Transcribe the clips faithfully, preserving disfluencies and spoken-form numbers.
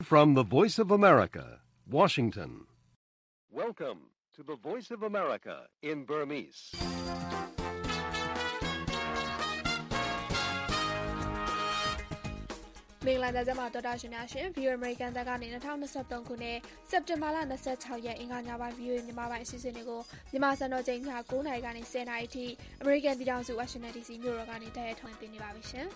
From the Voice of America, Washington. Welcome to the Voice of America in Burmese. ။မင်္ဂလာကြပါတော်တာရှင်များရှင် View American တကနေtwenty twenty-threeခုနှစ်စက်တင်ဘာလtwenty-sixရက်အင်္ဂါညပိုင်း View မြန်မာပိုင်းအစီအစဉ်တွေကိုမြန်မာစံတော်ချိန်ညnineနာရီကနေtenနာရီအထိ American ပြည်ထောင်စု Washington ဒီစီမြို့တော်ကနေတိုက်ရိုက်ထုတ်လွှင့်ပေးနေပါပြီရှင်။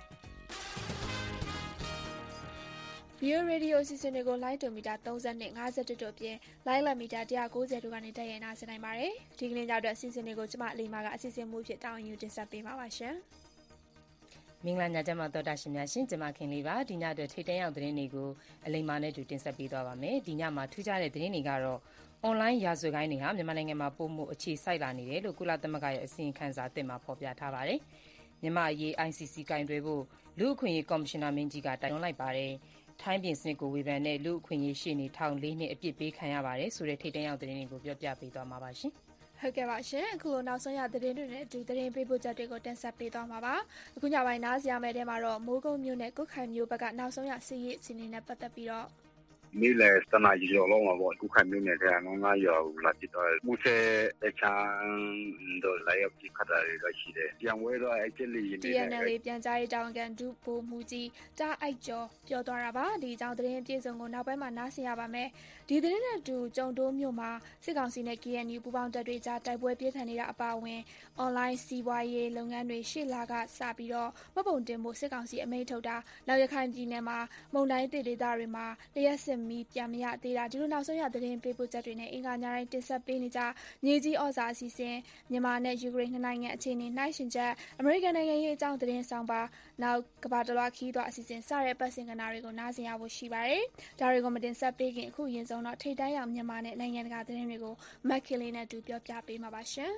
View Radio အစီအစဉ်တွေကို Live to Meter thirty-two fiftyတို့အပြင် Live မီတာone ninetyတို့ကနေတိုက်ရိုက်နားဆင်နိုင်ပါတယ်။ဒီကနေ့ညအတွက်အစီအစဉ်တွေကိုကျမအလီမာကအစီအစဉ်မှုဖြစ်တောင်းယူတင်ဆက်ပေးပါပါရှင်။မင်္ဂလာညချမ်းပါတော်တာရှင်များရှင်ကျမခင်လေးပါဒီညအတွက်ထိတ်တန့်ရောက်သတင်းတွေကိုအလိမ္မာနဲ့တူတင်ဆက်ပေးသွားပါမယ်ဒီညမှာထူးခြားတဲ့သတင်းတွေကတော့ online ရာဇဝတ်ဂိုဏ်းတွေဟာမြန်မာနိုင်ငံမှာပုံမှုအခြေစိုက်လာနေတယ်လို့ကုလသမဂ္ဂရဲ့အစီရင်ခံစာအသစ်မှာဖော်ပြထားပါတယ်မြန်မာအရေး I C C ကင်တွယ်ဖို့လူ့အခွင့်အရေးကော်မရှင်နာမင်းကြီးကတိုက်တွန်းလိုက်ပါတယ်ထိုင်းပြည်စနစ်ကိုဝေဖန်တဲ့လူ့အခွင့်အရေးရှေ့နေထောင်၄နှစ်အပြစ်ပေးခံရပါတယ်ဆိုတဲ့ထိတ်တန့်ရောက်သတင်းတွေကိုပြောပြပေးသွားမှာပါရှင်ဟုတ်ကဲ့ပါရှင်အခုလိုနောက်ဆုံးရသတင်းတွေနဲ့အတူသတင်းပေးပို့ချက်တွေကိုတင်ဆက်ပေးသွားမှာပါအခုညပိုင်းနားဆင်ရမယ့်တဲမှာတော့မိုးကုတ်မြို့နဲ့ကုတ်ခိုင်မြို့ဘက်ကနောက်ဆုံးရစီးရီးစီးနေနဲ့ပတ်သက်ပြီးတော့နေ့လယ်တနာရီကျော်လောက်မှာပေါ့ကုတ်ခိုင်မြို့နယ်ထဲကငငါးရွာကိုလာပစ်တော့မူဆယ်တချမ်းတို့လာရောက်ပစ်ခတ်တာတွေရှိတယ်ပြန်ဝဲတော့အဲ့ကျက်လီနေတယ် T N L ပြန်ကြားရေးတာဝန်ခံဒုဗိုလ်မှူးကြီးတာအိုက်ကျော်ပြောသွားတာပါဒီအကြောင်းသတင်းအပြည့်စုံကိုနောက်ပိုင်းမှာနားဆင်ရပါမယ်ဒီသတင်းနဲ့တူကြုံတိုးမြို့မှာစစ်ကောင်စီနဲ့ K N U ပူးပေါင်းတပ်တွေကြားတိုက်ပွဲပြင်းထန်နေတာအပါအဝင် online စီးပွားရေးလုပ်ငန်းတွေရှေ့လာကစပြီးတော့မပုံတင်ဖို့စစ်ကောင်စီအမိန့်ထုတ်တာနောက်ရခိုင်ပြည်နယ်မှာမုန်တိုင်းဒေသတွေမှာလျှက်စစ်မီပြန်မရသေးတာဒီလိုနောက်ဆုံးရသတင်းပေးပို့ချက်တွေနဲ့အင်္ဂါညတိုင်းတင်ဆက်ပေးနေကြညီကြီးဩဇာအစီအစဉ်မြန်မာနဲ့ယူကရိန်းနှစ်နိုင်ငံအခြေအနေနှိုင်းယှဉ်ချက်အမေရိကန်နိုင်ငံရေးအကြောင်းသတင်းဆောင်ပါနောက်ကမ္ဘာတလွှာခီးသွွားအစီအစဉ်စတဲ့ပတ်စင်ကဏ္ဍတွေကိုနားဆင်ရဖို့ရှိပါတယ်ဒါတွေကိုမတင်ဆက်ပေးခင်အခုရင်ဆုံးတော့ထိတ်တန့်ရောက်မြန်မာနဲ့နိုင်ငံတကာသတင်းတွေကိုမက်ကီလီနဲ့တူပြောပြပေးမှာပါရှင်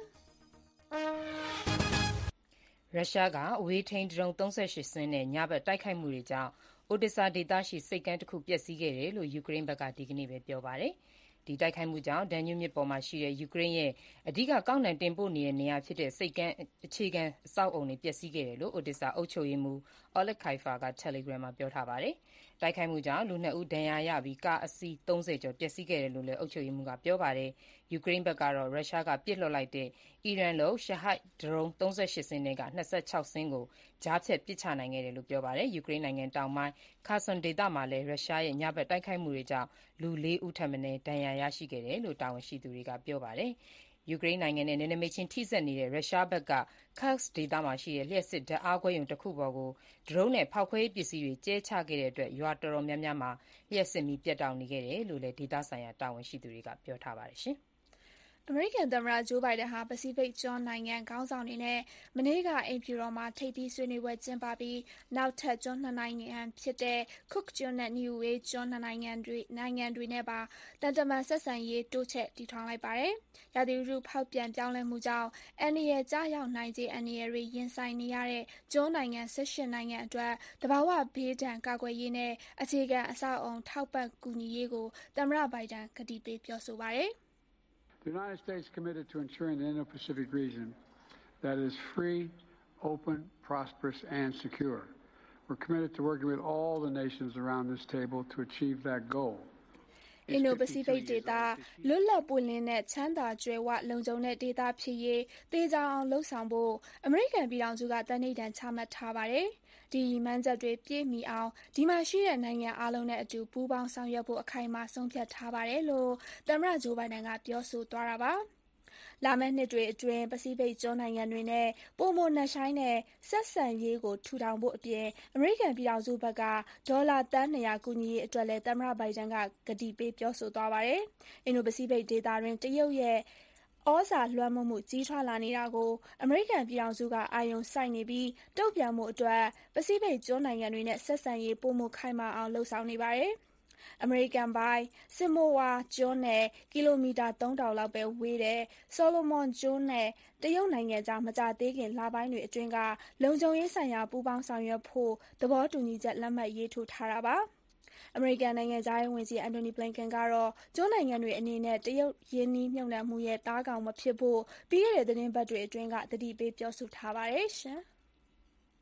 ရုရှားကအဝေးထိန်းဒရုန်းthirty-eightစင်းနဲ့ညဘက်တိုက်ခိုက်မှုတွေကြောင့်အိုဒက်ဆာဒေသရှိစိတ်ကမ်းတစ်ခုပျက်စီးခဲ့တယ်လို့ယူကရိန်းဘက်ကဒီကနေ့ပဲပြောပါတယ်ဒီတိုက်ခိုက်မှုကြောင့်ဒန်ညူးမြစ်ပေါ်မှာရှိတဲ့ယူကရိန်းရဲ့အဓိကကောက်နှံတင်ပို့နေတဲ့နေရာဖြစ်တဲ့စိတ်ကမ်းအခြေခံအဆောက်အုံတွေပျက်စီးခဲ့တယ်လို့အိုဒက်ဆာအုပ်ချုပ်ရေးမှူးအော်လက်ခိုင်ဖာက Telegram မှာပြောထားပါတယ်။တိုက်ခိုက်မှုကြောင့်လူနှစ်ဦးဒဏ်ရာရပြီးကားအစီးthirtyကျော်ပျက်စီးခဲ့တယ်လို့လည်းအုပ်ချုပ်ရေးမှူးကပြောပါတယ်။ယူကရိန်းဘက်ကတော့ရုရှားကပစ်လွှတ်လိုက်တဲ့အီရန်လုပ်ရှဟိုက်ဒရုန်းthirty-eightစင်းတွေကtwenty-sixစင်းကိုကြားဖြတ်ပစ်ချနိုင်ခဲ့တယ်လို့ပြောပါတယ်။ယူကရိန်းနိုင်ငံတောင်ပိုင်းခါဆွန်ဒေသမှာလည်းရုရှားရဲ့ညဘက်တိုက်ခိုက်မှုတွေကြောင့်လူ၄ဦးထပ်မံဒဏ်ရာရရှိခဲ့တယ်လို့တာဝန်ရှိသူတွေကပြောပါတယ်။ယူကရိန်းနိုင်ငံနဲ့နယ်နိမိတ်ချင်းထိစပ်နေတဲ့ရုရှားဘက်က Kursk ဒေသမှာရှိတဲ့လျှပ်စစ်ဓာတ်အားခွဲရုံတစ်ခုပေါ်ကိုဒရုန်းနဲ့ဖောက်ခွဲရေးပစ္စည်းတွေကျဲချခဲ့တဲ့အတွက်ရွာတော်တော်များများမှာလျှပ်စစ်မီးပြတ်တောက်နေခဲ့တယ်လို့လည်းဒေသဆိုင်ရာတာဝန်ရှိသူတွေကပြောထားပါတယ်ရှင်။အမေရိကန်သမ္မတဂျိုးဘိုင်ဒန်ဟာပစိဖိတ်ကျွန်းနိုင်ငံခေါင်းဆောင်တွေနဲ့မနေ့ကအိမ်ဖြူတော်မှာထိပ်သီးဆွေးနွေးပွဲကျင်းပပြီးနောက်ထပ်ကျွန်းနှစ်နိုင်ငံဖြစ်တဲ့ Cook ကျွန်းနဲ့ Niue ကျွန်းနှစ်နိုင်ငံတွေနိုင်ငံတွေနဲ့ပါတန်တမန်ဆက်ဆံရေးတိုးချဲ့တည်ထောင်လိုက်ပါတယ်။ရာသီဥတုဖောက်ပြန်ပြောင်းလဲမှုကြောင့်အန္တရာယ်ကျရောက်နိုင်ခြေအန္တရာယ်တွေရင်ဆိုင်နေရတဲ့ကျွန်းနိုင်ငံeighteenနိုင်ငံအတွက်တဘာဝဘေးဒဏ်ကာကွယ်ရေးနဲ့အခြေခံအဆောက်အအုံထောက်ပံ့ကူညီရေးကိုသမ္မတဘိုင်ဒန်ကတိပေးပြောဆိုပါတယ်။ The United States is committed to ensuring the Indo-Pacific region that is free, open, prosperous, and secure. We're committed to working with all the nations around this table to achieve that goal. Indo-Pacific ဒေသလွတ်လပ်ပွင့်လင်းတဲ့ချမ်းသာကြွယ်ဝလုံခြုံတဲ့ဒေသဖြစ်ရေးသေချာအောင်လှုံ့ဆော်ဖို့အမေရိကန်ပြည်ထောင်စုကတန်ဋိဌာန်ချမှတ်ထားပါတယ်။ဒီရည်မှန်းချက်တွေပြည့်မီအောင်ဒီမှာရှိတဲ့နိုင်ငံအားလုံးနဲ့အတူပူးပေါင်းဆောင်ရွက်ဖို့အခိုင်အမာဆုံးဖြတ်ထားပါတယ်လို့သမ္မတဂျိုးဘိုင်ဒန်ကပြောဆိုသွားတာပါ။လာမယ့်နှစ်တွေအတွင်းပစိဖိတ်ကျွန်းနိုင်ငံတွေနဲ့ပိုမိုနက်ရှိုင်းတဲ့ဆက်ဆံရေးကိုထူထောင်ဖို့အပြင်အမေရိကန်ပြည်ထောင်စုဘက်ကဒေါ်လာသန်းtwo hundredကူညီရေးအတွက်လည်းသမ္မတဘိုင်ဒန်ကကတိပေးပြောဆိုသွားပါတယ်။အင်ဒိုပစိဖိတ်ဒေသတွင်းတရုတ်ရဲ့ဩဇာလွှမ်းမိုးမှုကြီးထွားလာနေတာကိုအမေရိကန်ပြည်ထောင်စုကအာရုံစိုက်နေပြီးတုံ့ပြန်မှုအတွက်ပစိဖိတ်ကျွန်းနိုင်ငံတွေနဲ့ဆက်ဆံရေးပိုမိုခိုင်မာအောင်လှုံ့ဆော်နေပါတယ်။အမေရိကန်ပိုင်ဆင်မိုဝါကျွန်းနဲ့ကီလိုမီတာthree thousandလောက်ပဲဝေးတဲ့ဆော်လိုမွန်ကျွန်းနဲ့တရုတ်နိုင်ငံကြားမကြာသေးခင်လပိုင်းတွေအတွင်းကလုံခြုံရေးဆိုင်ရာပူးပေါင်းဆောင်ရွက်ဖို့သဘောတူညီချက်လက်မှတ်ရေးထိုးထားတာပါ။အမေရိကန်နိုင်ငံခြားရေးဝန်ကြီးအန်တိုနီဘလင်ကန်ကတော့ကျွန်းနိုင်ငံတွေအနေနဲ့တရုတ်ရင်းနှီးမြှုပ်နှံမှုရဲ့သားကောင်မဖြစ်ဖို့ပြီးခဲ့တဲ့သီတင်းပတ်တွေအတွင်းကသတိပေးပြောဆိုထားပါတယ်ရှင်။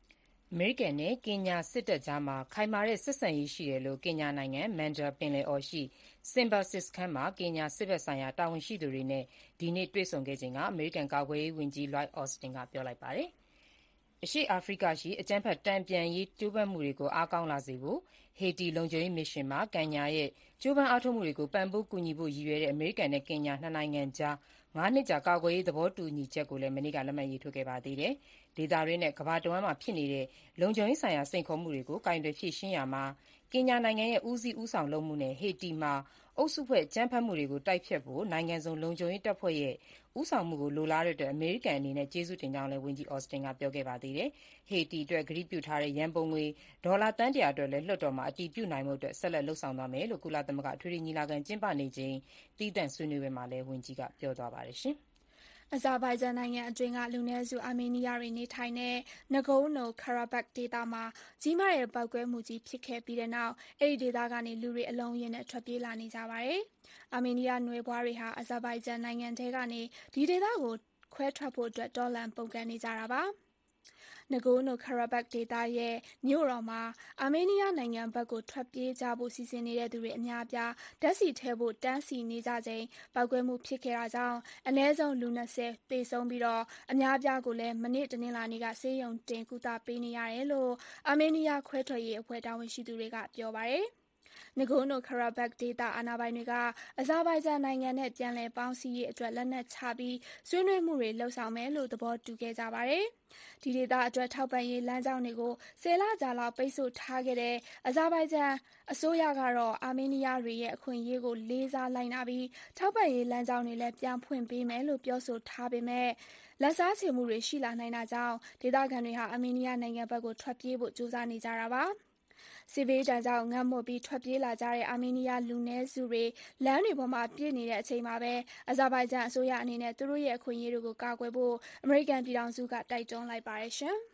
အမေရိကန်နဲ့ကင်ညာစစ်တပ်ကြားမှာခိုင်မာတဲ့ဆက်ဆံရေးရှိတယ်လို့ကင်ညာနိုင်ငံမန်ဒါပင်လယ်အော်ရှိစင်ဘာစစ်စခန်းမှာကင်ညာစစ်ဘက်ဆိုင်ရာတာဝန်ရှိသူတွေနဲ့ဒီနေ့တွေ့ဆုံခဲ့ချိန်ကအမေရိကန်ကာကွယ်ရေးဝန်ကြီး Lloyd Austin ကပြောလိုက်ပါတယ်။အရှေ့အာဖရိကရှိအကြမ်းဖက်တန်ပြန်ရေးကြိုးပမ်းမှုတွေကိုအားကောင်းလာစေဖို့ဟေတီလုံခြုံရေးမစ်ရှင်မှာကင်ညာရဲ့ကြိုးပမ်းအားထုတ်မှုတွေကိုပံ့ပိုးကူညီဖို့ရည်ရွယ်တဲ့အမေရိကန်နဲ့ကင်ညာနှစ်နိုင်ငံကြားငါးနှစ်ကြာကာကွယ်ရေးသဘောတူညီချက်ကိုလည်းမနေ့ကလက်မှတ်ရေးထိုးခဲ့ပါသေးတယ်။ဒေသတွင်းနဲ့ကမ္ဘာတဝန်းမှာဖြစ်နေတဲ့လုံခြုံရေးဆိုင်ရာစိန်ခေါ်မှုတွေကိုကိုင်တွယ်ဖြေရှင်းရာမှာကင်ညာနိုင်ငံရဲ့ဦးစီးဦးဆောင်လုပ်မှုနဲ့ဟေတီမှာအုပ်စုဖွဲ့အကြမ်းဖက်မှုတွေကိုတိုက်ဖျက်ဖို့နိုင်ငံစုံလုံခြုံရေးတပ်ဖွဲ့ရဲ့ဦးဆောင်မှုကိုလိုလားတဲ့အတွက်အမေရိကန်အနေနဲ့ကျေးဇူးတင်ကြောင်းလည်းဝန်ကြီး Austin ကပြောခဲ့ပါသေးတယ်။ဟေတီအတွက်ကတိပြုထားတဲ့ရန်ပုံငွေဒေါ်လာသန်းတရာအတွက်လည်းလွှတ်တော်မှာအတည်ပြုနိုင်ဖို့အတွက်ဆက်လက်လုပ်ဆောင်သွားမယ်လို့ကုလသမဂ္ဂအထွေထွေညီလာခံကျင်းပနေချိန်သီးသန့်ဆွေးနွေးပွဲမှာလည်းဝန်ကြီးကပြောသွားပါတယ်ရှင်။အဇာဘိုင်ဂျန်နိုင်ငံအတွင်းကလူနည်းစုအာမေးနီးယားတွေနေထိုင်တဲ့နဂိုးနိုခါရာဘတ်ဒေသမှာကြီးမားတဲ့ပေါက်ကွဲမှုကြီးဖြစ်ခဲ့ပြီးတဲ့နောက်အဲဒီဒေသကနေလူတွေအလုံးအရင်းနဲ့ထွက်ပြေးလာနေကြပါတယ်။အာမေးနီးယားနွယ်ဖွားတွေဟာအဇာဘိုင်ဂျန်နိုင်ငံထဲကနေဒီဒေသကိုခွဲထွက်ဖို့အတွက်တော်လှန်ပုန်ကန်နေကြတာပါ။နဂိုးနိုခါရာဘတ်ဒေသရဲ့မြို့တော်မှာအာမေးနီးယားနိုင်ငံဘက်ကိုထွက်ပြေးကြဖို့စီစဉ်နေတဲ့သူတွေအများအပြားဓာတ်ဆီထည့်ဖို့တန်းစီနေကြချိန်ပေါက်ကွဲမှုဖြစ်ခဲ့တာကြောင့်အနည်းဆုံးလူ၂၀သေဆုံးပြီးတော့အများအပြားကိုလည်းမနေ့တနင်္လာနေ့ကဆေးရုံတင်ကုသပေးနေရတယ်လို့အာမေးနီးယားခွဲထွက်ရေးအဖွဲ့တာဝန်ရှိသူတွေကပြောပါတယ်။နဂိုးနိုခါရာဘတ်ဒေသအာဏာပိုင်တွေကအဇာဘိုင်ဂျန်နိုင်ငံနဲ့ပြန်လည်ပေါင်းစည်းရေးအတွက်လက်နက်ချပြီးဆွေးနွေးမှုတွေလုပ်ဆောင်မယ်လို့သဘောတူခဲ့ကြပါတယ်။ဒီဒေသအတွက်ထောက်ပံ့ရေးလမ်းကြောင်းတွေကိုဆယ်လကြာလောက်ပိတ်ဆို့ထားခဲ့တဲ့အဇာဘိုင်ဂျန်အစိုးရကတော့အာမေးနီးယားတွေရဲ့အခွင့်အရေးကိုလေးစားလိုက်နာပြီးထောက်ပံ့ရေးလမ်းကြောင်းတွေလည်းပြန်ဖွင့်ပေးမယ်လို့ပြောဆိုထားပေမဲ့လက်စားချေမှုတွေရှိလာနိုင်တာကြောင့်ဒေသခံတွေဟာအာမေးနီးယားနိုင်ငံဘက်ကိုထွက်ပြေးဖို့ကြိုးစားနေကြတာပါ။စစ်ဘေးဒဏ်ကြောင့်ငတ်မွတ်ပြီးထွက်ပြေးလာကြတဲ့အာမေးနီးယားလူနည်းစုတွေလမ်းတွေပေါ်မှာပြည့်နေတဲ့အချိန်မှာပဲအဇာဘိုင်ဂျန်အစိုးရအနေနဲ့သူတို့ရဲ့အခွင့်အရေးတွေကိုကာကွယ်ဖို့အမေရိကန်ပြည်ထောင်စုကတိုက်တွန်းလိုက်ပါတယ်ရှင်။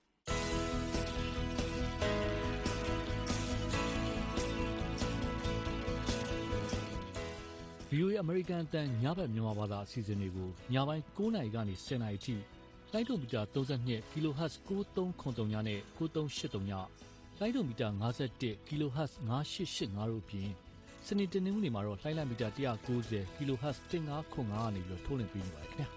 ဗွီအိုအေ အမေရိကန်အသံညဘက်မြန်မာဘာသာအစီအစဉ်တွေကိုညပိုင်း၉နာရီကနေ၁၀နာရီအထိလိုင်းဒိုမီတာ၃၂ kHz ၉၃၇၃ညနဲ့၉၃၈၃ညလိုင်းဒိုမီတာ၅၁ kHz ၅၈၈၅တို့အပြင်စနေတနင်္ဂနွေမှာတော့လိုင်းလံမီတာ၁၉၀ kHz ၁၅၇၅ကနေပြီးထုတ်လွှင့်ပေးနေပါတယ်ခင်ဗျာ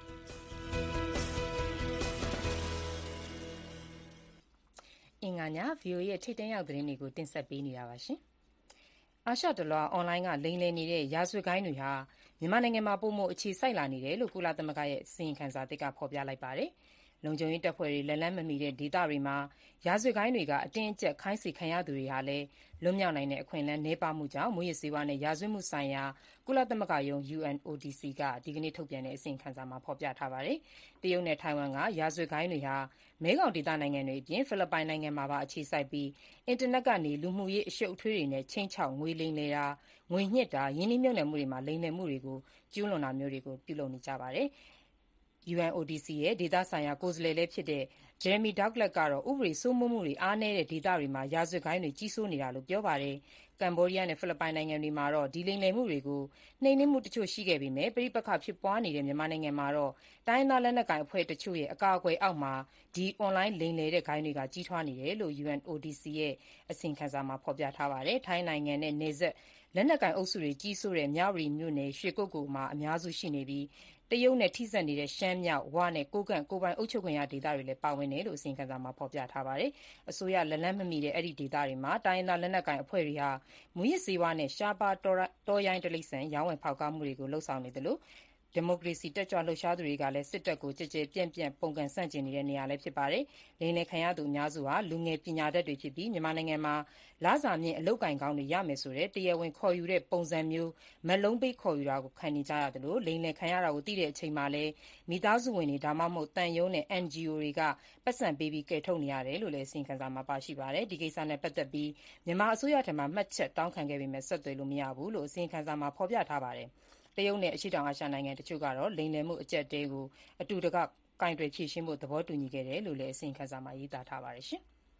အင်္ဂါည ဗွီအိုအေ ရဲ့ထိပ်တန်းရောက်သတင်းတွေကိုတင်ဆက်ပေးနေတာပါရှင်။အာရှတလွှာအွန်လိုင်းကလိမ်လည်နေတဲ့ရာဇဝတ်ဂိုဏ်းတွေဟာမြန်မာနိုင်ငံမှာပိုမိုအခြေစိုက်လာနေတယ်လို့ကုလသမဂ္ဂရဲ့အစီရင်ခံစာသစ်ကဖော်ပြလိုက်ပါတယ်။လုံခြုံရေးတပ်ဖွဲ့တွေလက်လန်းမမီတဲ့ဒေသတွေမှာရာဇဝတ်ဂိုဏ်းတွေကအတင်းအကျပ်ခိုင်းစေခံရသူတွေဟာလည်းလွတ်မြောက်နိုင်တဲ့အခွင့်အလမ်းနည်းပါးမှုကြောင့်မူးယစ်ဆေးဝါးနဲ့ရာဇဝတ်မှုဆိုင်ရာကုလသမဂ္ဂရုံး ယူအန် အို ဒီ စီ ကဒီကနေ့ထုတ်ပြန်တဲ့အစီရင်ခံစာမှာဖော်ပြထားပါတယ်။တရုတ်နဲ့ထိုင်ဝမ်ကရာဇဝတ်ဂိုဏ်းတွေဟာမဲခေါင်ဒေသနိုင်ငံတွေအပြင်ဖိလစ်ပိုင်နိုင်ငံမှာပါအခြေစိုက်ပြီးအင်တာနက်ကနေလူမှုရေးအရှုပ်အထွေးတွေနဲ့ခြိမ်းခြောက်ငွေလိမ်လည်တာငွေညှစ်တာယင်းနှိမ့်မြုပ်နှံမှုတွေမှာလိမ်လည်မှုတွေကိုကျူးလွန်တာမျိုးတွေကိုပြုလုပ်နေကြပါတယ်။ ယူအန် အို ဒီ စီ ရဲ့ဒေသဆိုင်ရာကိုယ်စားလှယ်လည်းဖြစ်တဲ့ Jeremy Douglas ကတော့ဥပဒေစိုးမိုးမှုတွေအားနည်းတဲ့ဒေသတွေမှာရာဇဝတ်ဂိုဏ်းတွေကြီးစိုးနေတာလို့ပြောပါတယ်။ကမ္ဘောဒီးယားနဲ့ဖိလစ်ပိုင်နိုင်ငံတွေမှာတော့ဒီလိမ်လည်မှုတွေကိုနှိမ်နင်းမှုတချို့ရှိခဲ့ပေမဲ့ပဋိပက္ခဖြစ်ပွားနေတဲ့မြန်မာနိုင်ငံမှာတော့တိုင်းရင်းသားလက်နက်ကိုင်အဖွဲ့တချို့ရဲ့အကာအကွယ်အောက်မှာဒီအွန်လိုင်းလိမ်လည်တဲ့ဂိုဏ်းတွေကကြီးထွားနေတယ်လို့ ယူအန် အို ဒီ စီ ရဲ့အစီရင်ခံစာမှာဖော်ပြထားပါတယ်။ထိုင်းနိုင်ငံနဲ့နယ်စပ်လက်နက်ကိုင်အုပ်စုတွေကြီးစိုးတဲ့မြဝတီမြို့နယ်ရွှေကုက္ကိုမှာအများစုရှိနေပြီးတရုတ်နဲ့ထိစပ်နေတဲ့ရှမ်းမြောက်ဝနဲ့ကိုးကန့်ကိုယ်ပိုင်အုပ်ချုပ်ခွင့်ရဒေသတွေလည်းပါဝင်တယ်လို့အစီရင်ခံစာမှာဖော်ပြထားပါတယ်။အစိုးရလက်လန်းမမီတဲ့အဲ့ဒီဒေသတွေမှာတိုင်းရင်းသားလက်နက်ကိုင်အဖွဲ့တွေဟာမူးယစ်ဆေးဝါးနဲ့ရှားပါးတောရိုင်းတိရစ္ဆာန်ရောင်းဝယ်ဖောက်ကားမှုတွေကိုလှုံ့ဆော်နေသလိုဒီမိုကရေစီတက်ကြွလှုပ်ရှားသူတွေကလည်းစစ်တပ်ကိုကြည်ကြဲပြန့်ပြန့်ပုန်ကန်ဆန့်ကျင်နေတဲ့နေရာလည်းဖြစ်ပါတယ်။လိမ်လည်ခံရသူအများစုဟာလူငယ်ပညာတတ်တွေဖြစ်ပြီးမြန်မာနိုင်ငံမှာလစာမြင့်အလုပ်ကိုင်ကောင်းတွေရမယ်ဆိုတဲ့တရားဝင်ခေါ်ယူတဲ့ပုံစံမျိုးမက်လုံးပေးခေါ်ယူတာကိုခံနေကြရသလိုလိမ်လည်ခံရတာကိုသိတဲ့အချိန်မှာလည်းမိသားစုဝင်တွေဒါမှမဟုတ်တန်ယုံနဲ့ အန် ဂျီ အို တွေကပတ်စံပေးပြီးကယ်ထုတ်နေရတယ်လို့လည်းအစီရင်ခံစာမှာပါရှိပါတယ်။ဒီကိစ္စနဲ့ပတ်သက်ပြီးမြန်မာအစိုးရထံမှမှတ်ချက်တောင်းခံခဲ့ပေမဲ့ဆက်သွယ်လို့မရဘူးလို့အစီရင်ခံစာမှာဖော်ပြထားပါတယ်။တရုတ်နဲ့အရှေ့တောင်အာရှနိုင်ငံတချို့ကတော့လိမ်လည်မှုအကျပ်အတည်းကိုအတူတကွကိုင်တွယ်ဖြေရှင်းဖို့သဘောတူညီခဲ့တယ်လို့လည်းအစီရင်ခံစာမှာရေးသားထားပါတယ်ရှင်။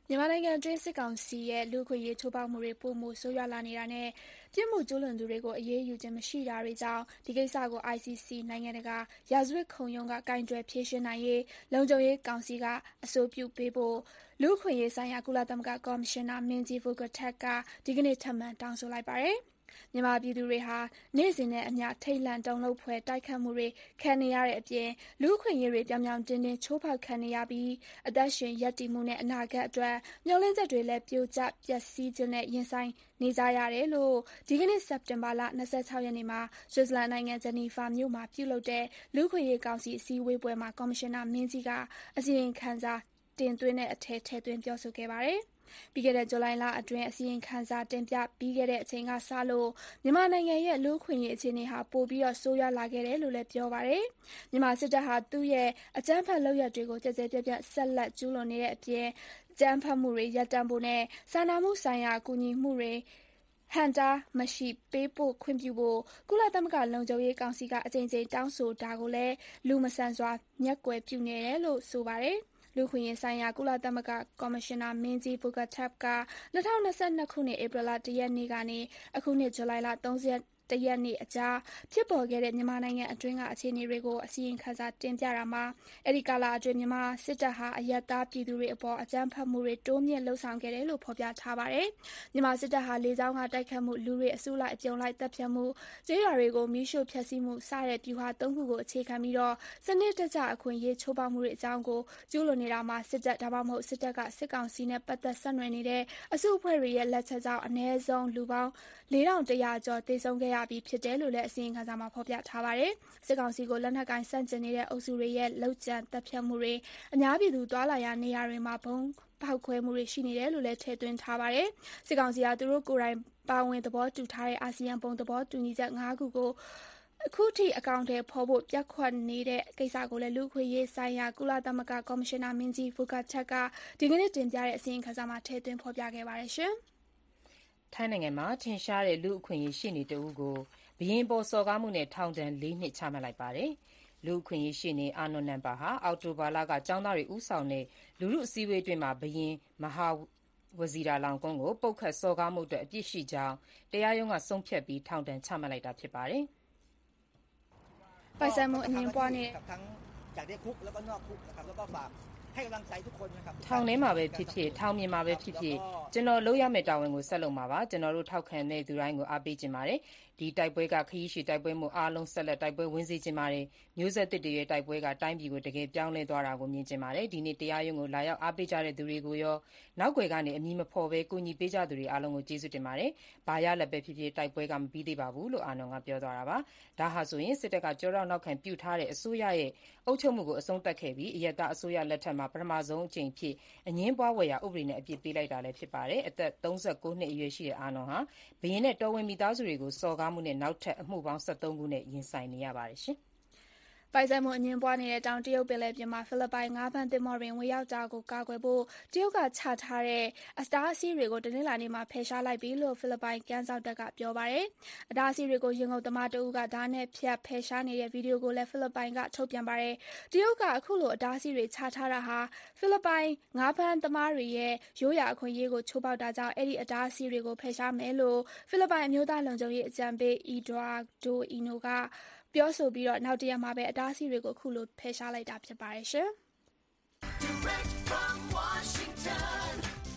မြန်မာနိုင်ငံတွင်းစစ်ကောင်စီရဲ့လူ့အခွင့်အရေးချိုးဖောက်မှုတွေပိုမိုဆိုးရွားလာနေတာနဲ့ပြစ်မှုကျူးလွန်သူတွေကိုအရေးယူခြင်းမရှိတာတွေကြောင့်ဒီကိစ္စကို အိုင် စီ စီ နိုင်ငံတကာရာဇဝတ်ခုံရုံးကကင်တွယ်ဖြေရှင်းနိုင်ရေးလုံခြုံရေးကောင်စီကအဆိုပြုပေးဖို့လူ့အခွင့်အရေးဆိုင်ရာကုလသမဂ္ဂကော်မရှင်နာမင်းကြီး Volker Turk ကဒီကနေ့ထပ်မံတောင်းဆိုလိုက်ပါတယ်။မြန်မာပြည်သူတွေဟာနေ့စဉ်နဲ့အမျှထိတ်လန့်တုန်လှုပ်ဖွယ်တိုက်ခတ်မှုတွေခံနေရတဲ့အပြင်လူ့အခွင့်အရေးတွေပြောင်ပြောင်တင်းတင်းချိုးဖောက်ခံနေရပြီးအသက်ရှင်ရပ်တည်မှုနဲ့အနာဂတ်အတွက်မျှော်လင့်ချက်တွေလည်းပြိုကျပျက်စီးခြင်းနဲ့ရင်ဆိုင်နေကြရတယ်လို့ဒီကနေ့စက်တင်ဘာလ၂၆ရက်နေ့မှာဆွစ်ဇာလန်နိုင်ငံဂျနီဗာမြို့မှာပြုလုပ်တဲ့လူ့အခွင့်အရေးကောင်စီအစည်းအဝေးပွဲမှာကော်မရှင်နာမင်းကြီးကအစီရင်ခံစာတင်သွင်းတဲ့အထက်ထည့်သွင်းပြောဆိုခဲ့ပါတယ်။ပြီးခဲ့တဲ့ဇူလိုင်လအတွင်းအစီရင်ခံစာတင်ပြပြီးခဲ့တဲ့အချိန်ကစလို့မြန်မာနိုင်ငံရဲ့လူ့အခွင့်အရေးအခြေအနေဟာပိုပြီးတော့ဆိုးရွားလာခဲ့တယ်လို့လည်းပြောပါတယ်။မြန်မာစစ်တပ်ဟာသူ့ရဲ့အကြမ်းဖက်လုပ်ရပ်တွေကိုကြည်ကြဲပြတ်ပြတ်ဆက်လက်ကျူးလွန်နေတဲ့အပြင်ကြမ်းဖက်မှုတွေရပ်တန့်ဖို့နဲ့စာနာမှုဆိုင်ရာကူညီမှုတွေဟန်တာမရှိပေးဖို့ခွင့်ပြုဖို့ကုလသမဂ္ဂလုံခြုံရေးကောင်စီကအကြိမ်ကြိမ်တောင်းဆိုတာကိုလည်းလူမဆန်စွာမျက်ကွယ်ပြုနေတယ်လို့ဆိုပါတယ်။လူ့အခွင့်အရေးဆိုင်ရာကုလသမဂ္ဂကော်မရှင်နာမင်းကြီး Volker Turk က၂၀၂၂ခုနှစ်ဧပြီလ၁ရက်နေ့ကနေအခုနှစ်ဇူလိုင်လ၃၀တရက်နေ့အကြားဖြစ်ပေါ်ခဲ့တဲ့မြန်မာနိုင်ငံအတွင်းကအခြေအနေတွေကိုအစီရင်ခံစာတင်ပြတာမှာအဲ့ဒီကာလအတွင်းမြန်မာစစ်တပ်ဟာအရက်သားပြည်သူတွေအပေါ်အကြမ်းဖက်မှုတွေတိုးမြင့်လှုံ့ဆော်ခဲ့တယ်လို့ဖော်ပြထားပါတယ်။မြန်မာစစ်တပ်ဟာလေကြောင်းကတိုက်ခတ်မှုလူတွေအစုလိုက်အပြုံလိုက်တပ်ဖြတ်မှုကျေးရွာတွေကိုမီးရှို့ဖျက်ဆီးမှုစတဲ့ပြူဟာသုံးခုကိုအခြေခံပြီးတော့စနစ်တကျအခွင့်အရေးချိုးဖောက်မှုတွေအကြောင်းကိုကျူးလွန်နေတာမှာစစ်တပ်ဒါမှမဟုတ်စစ်တပ်ကစစ်ကောင်စီနဲ့ပတ်သက်ဆက်နွယ်နေတဲ့အစုအဖွဲ့တွေရဲ့လက်ချက်ကြောင့်အ ਨੇ ဆုံးလူပေါင်း၄ထောင်၁ရာကျော်သေဆုံးခဲ့ရပြီးဖြစ်တယ်လို့လည်းအစီရင်ခံစာမှာဖော်ပြထားပါတယ်။စစ်ကောင်စီကိုလက်နက်ကိုင်ဆန့်ကျင်နေတဲ့အုပ်စုတွေရဲ့လှုပ်ကြံတပ်ဖြတ်မှုတွေအများပြည်သူတွာလာရနေရာတွေမှာဘုံပောက်ခွဲမှုတွေရှိနေတယ်လို့လည်းထည့်သွင်းထားပါတယ်။စစ်ကောင်စီကသူတို့ကိုယ်တိုင်ပါဝင်သဘောတူထားတဲ့အာဆီယံဘုံသဘောတူညီချက်၅ခုကိုအခုထိအကောင့်ထဲဖော်ဖို့ပြက်ခွက်နေတဲ့ကိစ္စကိုလည်းလူ့အခွင့်အရေးဆိုင်ရာကုလသမဂ္ဂကော်မရှင်နာမင်းကြီး Volker Turk ကဒီကနေ့တင်ပြတဲ့အစီရင်ခံစာမှာထည့်သွင်းဖော်ပြခဲ့ပါတယ်ရှင်။ထိုင်းနိုင်ငံမှာထင်ရှားတဲ့လူ့အခွင့်အရေးရှေ့နေတဦးကိုဘုရင်ပေါ်စော်ကားမှုနဲ့ထောင်ဒဏ်လေးနှစ်ချမှတ်လိုက်ပါတယ်။လူ့အခွင့်အရေးရှေ့နေအာနွန်နမ်ပါဟာအောက်တိုဘာလကကျောင်းသားတွေဦးဆောင်တဲ့လူထုအစည်းအဝေးအတွင်းမှာဘုရင်မဟာဝဇီရာလောင်ကွန်းကိုပုတ်ခတ်စော်ကားမှုအတွက်အပြစ်ရှိကြောင်းတရားရုံးကဆုံးဖြတ်ပြီးထောင်ဒဏ်ချမှတ်လိုက်တာဖြစ်ပါတယ်။ပိုင်ဆိုင်မှုအငြင်းပွားနေထောင်ထဲမှာပဲဖြစ်ဖြစ်ထောင်မြင်မှာပဲဖြစ်ဖြစ်ကျွန်တော်လုပ်ရမယ့်တာဝန်ကိုဆက်လုပ်မှာပါကျွန်တော်တို့ထောက်ခံတဲ့သူတိုင်းကိုအားပေးခြင်းပါတယ်ဒီတိုက်ပွဲကခရီးရှည်တိုက်ပွဲမှုအားလုံးဆက်လက်တိုက်ပွဲဝင်စေခြင်းပါတယ်မျိုးဆက်သစ်တွေရဲ့တိုက်ပွဲကတိုင်းပြည်ကိုတကယ်ပြောင်းလဲသွားတာကိုမြင်ခြင်းပါတယ်ဒီနေ့တရားရုံးကိုလာရောက်အားပေးကြတဲ့သူတွေကိုရောနောက်ွယ်ကနေအမည်မဖော်ဘဲကူညီပေးကြသူတွေအားလုံးကိုကျေးဇူးတင်ပါတယ်ဘာရလက်ပဲဖြစ်ဖြစ်တိုက်ပွဲကမပြီးသေးပါဘူးလို့အာနွန်ကပြောသွားတာပါဒါဟာဆိုရင်စစ်တပ်ကကြောတော့နောက်ခံပြုထားတဲ့အစိုးရရဲ့အုပ်ချုပ်မှုကိုအဆုံးသတ်ခဲ့ပြီးအယက်သားအစိုးရလက်ထက်မှာပထမဆုံးအကြိမ်ဖြစ်အငင်းပွားဝယ်ရာဥပဒေနဲ့အပြစ်ပေးလိုက်တာလည်းဖြစ်ပါတယ်အသက်၃၉နှစ်အရွယ်ရှိတဲ့အာနွန်ဟာဘုရင်နဲ့တော်ဝင်မိသားစုတွေကိုစော်ကားမှုနဲ့နောက်ထပ်အမှုပေါင်း၁၃ခုနဲ့ရင်ဆိုင်နေရပါတယ်ရှင်ပိုင်ဆိုင်မှုအငြင်းပွားနေတဲ့တောင်တရုတ်ပင်လယ်ပြင်မှာဖိလစ်ပိုင်ငါးဖမ်းသင်္ဘောတွင်ဝင်ရောက်တာကိုကာကွယ်ဖို့တရုတ်ကချထားတဲ့အတားအဆီးတွေကိုတနင်္လာနေ့မှာဖယ်ရှားလိုက်ပြီလို့ဖိလစ်ပိုင်ကမ်းစောင့်တပ်ကပြောပါတယ်။အတားအဆီးတွေကိုရင်ငုပ်သမားတဦးကဓာတ်နဲ့ဖြတ်ဖယ်ရှားနေတဲ့ဗီဒီယိုကိုလည်းဖိလစ်ပိုင်ကထုတ်ပြန်ပါတယ်။တရုတ်ကအခုလိုအတားအဆီးတွေချထားတာဟာဖိလစ်ပိုင်ငါးဖမ်းသမားတွေရဲ့ရိုးရာအခွင့်အရေးကိုချိုးဖောက်တာကြောင့်အဲ့ဒီအတားအဆီးတွေကိုဖယ်ရှားမယ်လို့ဖိလစ်ပိုင်အမျိုးသားလုံခြုံရေးအကြံပေးအီဒွာဒိုအီနိုကပြောဆိုပြီးတော့နောက်တရက်မှာပဲအတားအဆီးတွေကိုခုလိုဖယ်ရှားလိုက်တာဖြစ်ပါတယ်ရှင်။ Direct from Washington,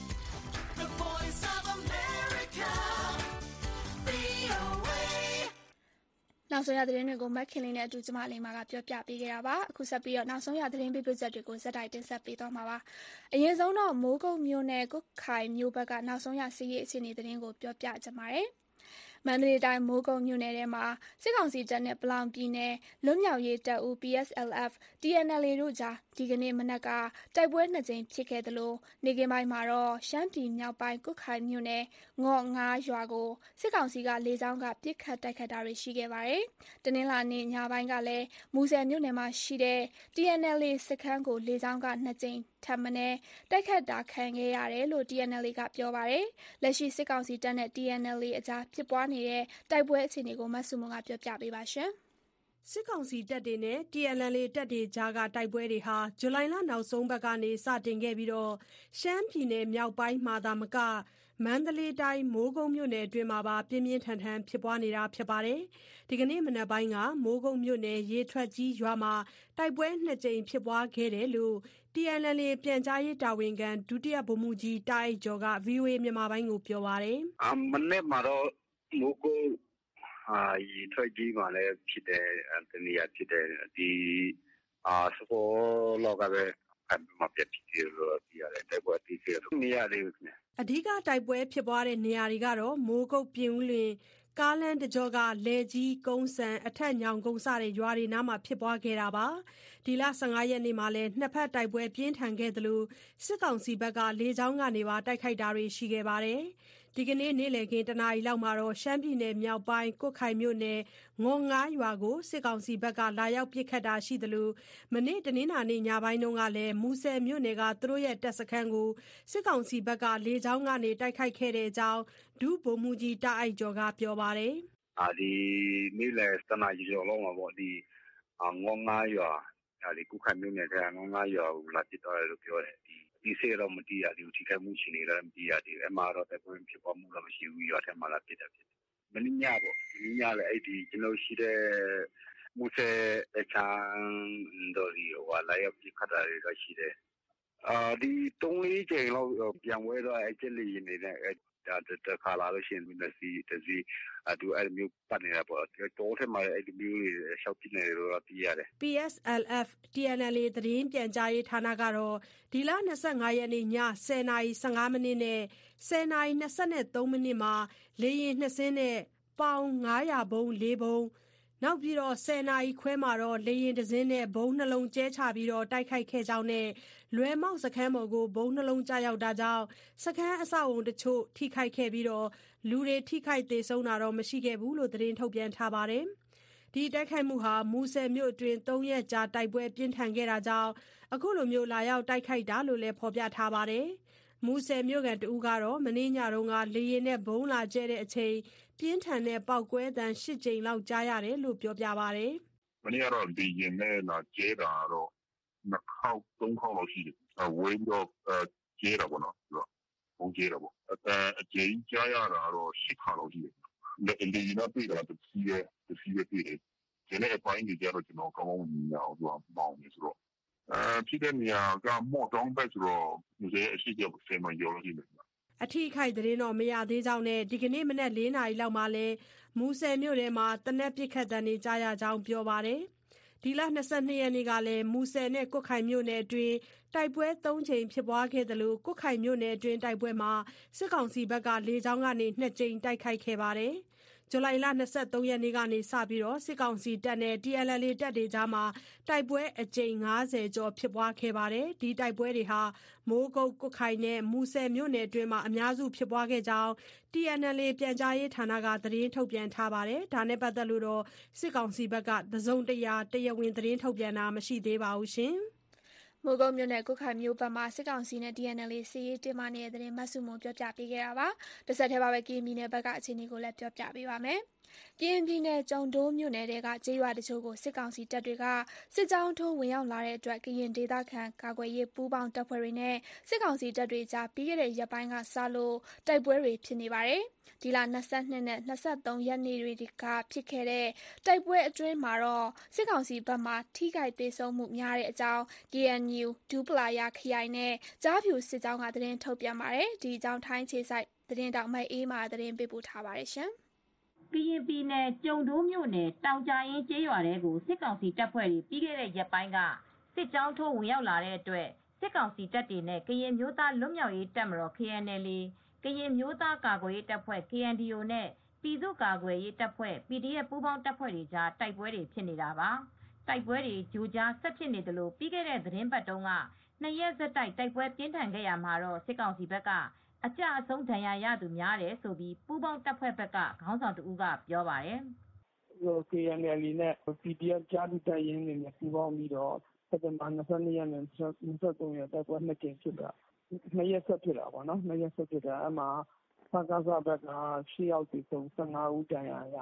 the voice of America, ဗွီအိုအေ နောက်ဆုံးရသတင်းတွေကိုမက်ခင်လေးနဲ့အတူကျမလေးမာကပြောပြပေးခဲ့တာပါအခုဆက်ပြီးတော့နောက်ဆုံးရသတင်းပေးပို့ချက်တွေကိုဇက်တိုက်တင်ဆက်ပေးသွားမှာပါအရင်ဆုံးတော့မိုးကုတ်မြို့နယ်ကုတ်ခိုင်မြို့ဘက်ကနောက်ဆုံးရစီးရေးအခြေအနေသတင်းကိုပြောပြကြပါမယ်မန္တလေးတိုင်းမိုးကုတ်မြို့နယ်ထဲမှာစစ်ကောင်စီတပ်နဲ့ပလောင်ပြည်နယ်လွတ်မြောက်ရေးတပ်ဦး ပီ အက်စ် အယ် အက်ဖ် တီ အန် အယ် အေ တို့ကြားဒီကနေ့မနက်ကတိုက်ပွဲနှစ်ကြိမ်ဖြစ်ခဲ့သလိုနေ့ကင်းပိုင်းမှာတော့ရှမ်းပြည်မြောက်ပိုင်းကွတ်ခိုင်မြို့နယ်ငေါ့ငါးရွာကိုစစ်ကောင်စီကလေကြောင်းကပစ်ခတ်တိုက်ခတ်တာတွေရှိခဲ့ပါတယ်။တနင်္လာနေ့ညပိုင်းကလည်းမူဆယ်မြို့နယ်မှာရှိတဲ့ တီ အန် အယ် အေ စခန်းကိုလေကြောင်းကနှစ်ကြိမ်ထပ်မံတိုက်ခတ်တာခံခဲ့ရတယ်လို့ တီ အန် အယ် အေ ကပြောပါတယ်။လက်ရှိစစ်ကောင်စီတပ်နဲ့ တီ အန် အယ် အေ အကြားဖြစ်ပွားနေတဲ့တိုက်ပွဲအခြေအနေကိုမဆုမွန်ကပြောပြပေးပါရှင်။စစ်ကောင်စီတပ်တွေနဲ့ T N L A တပ်တွေကြားကတိုက်ပွဲတွေဟာဇူလိုင်လနောက်ဆုံးပတ်ကနေစတင်ခဲ့ပြီးရှမ်းပြည်နယ်မြောက်ပိုင်းမှာသာမကမန္တလေးတိုင်းမိုးကုတ်မြို့နယ်အတွင်းမှာပါပြင်းပြင်းထန်ထန်ဖြစ်ပွားနေတာပါ။ဒီကနေ့မနက်ပိုင်းကမိုးကုတ်မြို့နယ်ရေထွက်ကြီးရွာမှာတိုက်ပွဲနှစ်ကြိမ်ဖြစ်ပွားခဲ့တယ်လို့ T N L A ပြန်ကြားရေးတာဝန်ခံဒုတိယဗိုလ်မှူးကြီးတာအိုက်ကျော်က V O A မြန်မာပိုင်းကိုပြောပါတယ်။အမနေ့မှာတော့မိုးကုတ်အာရေထွက်ကြီးမှာလည်းဖြစ်တယ်တနေရာဖြစ်တယ်ဒီအာစကောလောကပဲအမပြတ်ဖြစ်တယ်လို့ပြောရတယ်တိုက်ပွဲတိကျလို့နေရာလေးနဲ့အဓိကတိုက်ပွဲဖြစ်ပွားတဲ့နေရာတွေကတော့မိုးကုတ်ပြင်ဦးလွင်ကားလမ်းတကြောကလေကြီးကုန်းစံအထက်ညောင်ကုန်းစတဲ့ရွာတွေနားမှာဖြစ်ပွားခဲ့တာပါဒီလ၁၅ရက်နေ့မှာလည်းနှစ်ဖက်တိုက်ပွဲပြင်းထန်ခဲ့သလိုစစ်ကောင်စီဘက်ကလေကြောင်းကနေပါတိုက်ခိုက်တာတွေရှိခဲ့ပါတယ်ဒီကနေ့နေ့လည်ခင်းတနာရီလောက်မှာတော့ရှမ်းပြည်နယ်မြောက်ပိုင်းကွတ်ခိုင်မြို့နယ်ငေါ်ငါးရွာကိုစစ်ကောင်စီဘက်ကလာရောက်ပစ်ခတ်တာရှိသလိုမနေ့တနင်္လာနေ့ညပိုင်းတုန်းကလည်းမူဆယ်မြို့နယ်ကသူတို့ရဲ့တပ်စခန်းကိုစစ်ကောင်စီဘက်ကလေကြောင်းကနေတိုက်ခိုက်ခဲ့တဲ့အကြောင်းဒုဗိုလ်မှူးကြီးတာအိုက်ကျော်ကပြောပါတယ်။အာဒီနေ့လည်တနာရီကျော်လောက်မှာပေါ့ဒီငေါ်ငါးရွာဒီကွတ်ခိုင်မြို့နယ်ကငေါ်ငါးရွာကိုလာပစ်တော့တယ်လို့ပြောတယ်ဒီဒီစေတော့မတီးရဒီထိခိုက်မှုရှိနေတယ်မတီးရဒီအမှားတော့တပွင့်ဖြစ်ပေါ်မှုလည်းမရှိဘူးရွာထဲမှာလာပစ်တယ်ဖြစ်မင်းညပေါ့မင်းညလည်းအဲ့ဒီကျွန်တော်ရှိတဲ့မူဆယ်အချမ်းတော်ဒီဟိုလာရောက်ပြခတ်တာတွေရှိတယ်အာဒီသုံးလေးချိန်လောက်ပြန်ဝဲတော့အဲ့ကျက်လီနေတဲ့ဒါတခါလာလို့ရှိရင်မျက်စိတစီအတူအဲ့မျိုးပတ်နေတာပေါ့တော့ထဲမှာအဲ့ဒီမျိုးရှောက်ပြနေတယ်လို့သိရတယ် P S L F T N L A သတင်းပြန်ကြားရေးဌာနကတော့ဒီလ၂၅ရက်နေ့ည၁၀နာရီ၁၅မိနစ်နဲ့၁၀နာရီ၂၃မိနစ်မှာလေယာဉ်နှစ်စင်းနဲ့ပေါင်၅၀၀ဘုံ၄ဘုံနောက်ပြီးတော့၁၀နာရီခွဲမှာတော့လေယာဉ်တစ်စင်းနဲ့ဘုံနှလုံးကျဲချပြီးတော့တိုက်ခိုက်ခဲ့ကြောင်းနဲ့လွယ်မောက်စခန်းပေါ်ကိုဘုံနှလုံးကျရောက်တာကြောင့်စခန်းအဆောက်အုံတချို့ထိခိုက်ခဲ့ပြီးတော့လူတွေထိခိုက်သေးဆုံးတာတော့မရှိခဲ့ဘူးလို့သတင်းထုတ်ပြန်ထားပါတယ်။ဒီတိုက်ခိုက်မှုဟာမူဆယ်မြို့အတွင်း၃ရက်ကြာတိုက်ပွဲပြင်းထန်ခဲ့တာကြောင့်အခုလိုမျိုးလာရောက်တိုက်ခိုက်တာလို့လည်းဖော်ပြထားပါတယ်။မူဆယ်မြို့ကန်တဦးကတော့မနေ့ညတုန်းကလေယာဉ်နဲ့ဘုံလာကျဲတဲ့အချိန်ပြင်းထန်တဲ့ပောက်ကွဲသံ၈ကြိမ်လောက်ကြားရတယ်လို့ပြောပြပါတယ်။မနေ့ကတော့လေယာဉ်နဲ့လာကျဲတာတော့နှစ်ခေါက်သုံးခေါက်လောက်ရှိတယ်။ဝေးတော့ကျဲတာပေါ့နော်။ဘုံကျဲတာပေါ့။အတန်အကျဉ်းကြားရတာတော့၈ခါလောက်ရှိတယ်။လေယာဉ်နဲ့တွေ့တာတစ်စီးရဲ့တစ်စီးရဲ့တွေ့တယ်။ဒီနေ့အပိုင်းကြီးကျတော့ကျွန်တော်ကောင်းကောင်းမြင်ရအောင်သူကမောင်းနေဆိုတော့အဲဖြစ်တဲ့နေရာကမော့တောင်းပဲဆိုတော့ဒီအရှိကျဆယ်မကျော်လို့ရှိတယ်အထီးခိုက်သတင်းတော့မရသေးကြောင်းနဲ့ဒီကနေ့မနက်၄နာရီလောက်မှာလဲမူဆယ်မြို့ထဲမှာတနက်ပစ်ခတ်တဲ့နေကြားရကြောင်းပြောပါတယ်ဒီလ၂၂ရက်နေ့ကလည်းမူဆယ်နဲ့ကွတ်ခိုင်မြို့နယ်အတွင်းတိုက်ပွဲ၃ချိန်ဖြစ်ပွားခဲ့တယ်လို့ကွတ်ခိုင်မြို့နယ်အတွင်းတိုက်ပွဲမှာစစ်ကောင်စီဘက်ကလေကြောင်းကနေ၂ကြိမ်တိုက်ခိုက်ခဲ့ပါတယ်ဇူလိုင်လ၂၃ရက်နေ့ကနေစပြီးတော့စစ်ကောင်စီတပ်နဲ့ T N L A တပ်တွေကြားမှာတိုက်ပွဲအကြိမ်၅၀ကျော်ဖြစ်ပွားခဲ့ပါတယ်ဒီတိုက်ပွဲတွေဟာမိုးကုတ်ကွတ်ခိုင်နဲ့မူဆယ်မြို့နယ်အတွင်းမှာအများစုဖြစ်ပွားခဲ့ကြောင်း T N L A ပြန်ကြားရေးဌာနကသတင်းထုတ်ပြန်ထားပါတယ်ဒါနဲ့ပတ်သက်လို့တော့စစ်ကောင်စီဘက်ကတစုံတရာတရားဝင်သတင်းထုတ်ပြန်တာမရှိသေးပါဘူးရှင်မိုးကုတ်မြို့နယ်ကွတ်ခိုင်မြို့ဘက်မှာစစ်ကောင်စီနဲ့ T N L A စစ်ရေးတင်းမာနေတဲ့တဲ့မတ်စုမုံပြောပြပေးခဲ့တာပါ။တစ်ဆက်တည်းပါပဲကရင်ပြည်နယ်ဘက်ကအခြေအနေကိုလည်းပြောပြပေးပါမယ်။ကရင်ပြည်နယ်ကျုံတိုးမြို့နယ်တွေကကျေးရွာတချို့ကိုစစ်ကောင်စီတပ်တွေကစစ်ကြောင်းထိုးဝင်ရောက်လာတဲ့အတွက်ကရင်ဒေသခံကာကွယ်ရေးပူးပေါင်းတပ်ဖွဲ့တွေနဲ့စစ်ကောင်စီတပ်တွေကြားပြီးခဲ့တဲ့ရက်ပိုင်းကစလို့တိုက်ပွဲတွေဖြစ်နေပါတယ်။ဒီလ၂၂နဲ့၂၃ရက်နေ့တွေကဖြစ်ခဲ့တဲ့တိုက်ပွဲအတွင်းမှာတော့စစ်ကောင်စီဘက်မှထိခိုက်သေးဆုံးမှုများတဲ့အကြောင်း K N U ဒူပလာယာခရိုင်နဲ့ကြားဖြူစစ်ကြောင်းကသတင်းထုတ်ပြန်ပါတယ်။ဒီအကြောင်းထိုင်းခြေစိုက်သတင်းတောက်မိုက်အေးမာသတင်းပေးပို့ထားပါတယ်ရှင်။ကရင်ပြည်နယ်ကျုံတိုးမြို့နယ်တောင်ကြရင်ကျေးရွာတွေကိုစစ်ကောင်စီတပ်ဖွဲ့တွေပြီးခဲ့တဲ့ရက်ပိုင်းကစစ်ကြောင်းထိုးဝင်ရောက်လာတဲ့အတွက်စစ်ကောင်စီတပ်တွေနဲ့ကရင်မျိုးသားလွတ်မြောက်ရေးတပ်မတော် K N L A ကရင်မျိုးသားကာကွယ်ရေးတပ်ဖွဲ့ K N D O နဲ့ပြည်သူ့ကာကွယ်ရေးတပ်ဖွဲ့ P D F ပူးပေါင်းတပ်ဖွဲ့တွေကြားတိုက်ပွဲတွေဖြစ်နေတာပါတိုက်ပွဲတွေကြိုကြားဆက်ဖြစ်နေသလိုပြီးခဲ့တဲ့သတင်းပတ်တုန်းကနှစ်ရက်ဆက်တိုက်တိုက်ပွဲပြင်းထန်ခဲ့ရမှာတော့စစ်ကောင်စီဘက်ကအကြအဆုံးဒဏ်ရာရသူများတယ်ဆိုပြီးပူးပေါင်းတပ်ဖွဲ့ဘက်ကခေါင်းဆောင်တဦးကပြောပါတယ်။ K N L A နဲ့ P D F ကြားဖြူတပ်ရင်းတွေနဲ့ပူးပေါင်းပြီးတော့စက်တင်ဘာ၂၂ရက်နဲ့၂၃ရက်တိုက်ပွဲနှစ်ကြိမ်ဖြစ်တာနှစ်ရက်ဆက်ဖြစ်တာပေါ့နော်နှစ်ရက်ဆက်ဖြစ်တာအဲ့မှာစကားစဘက်က၈ယောက်သေဆုံး၁၅ဦးဒဏ်ရာရတယ်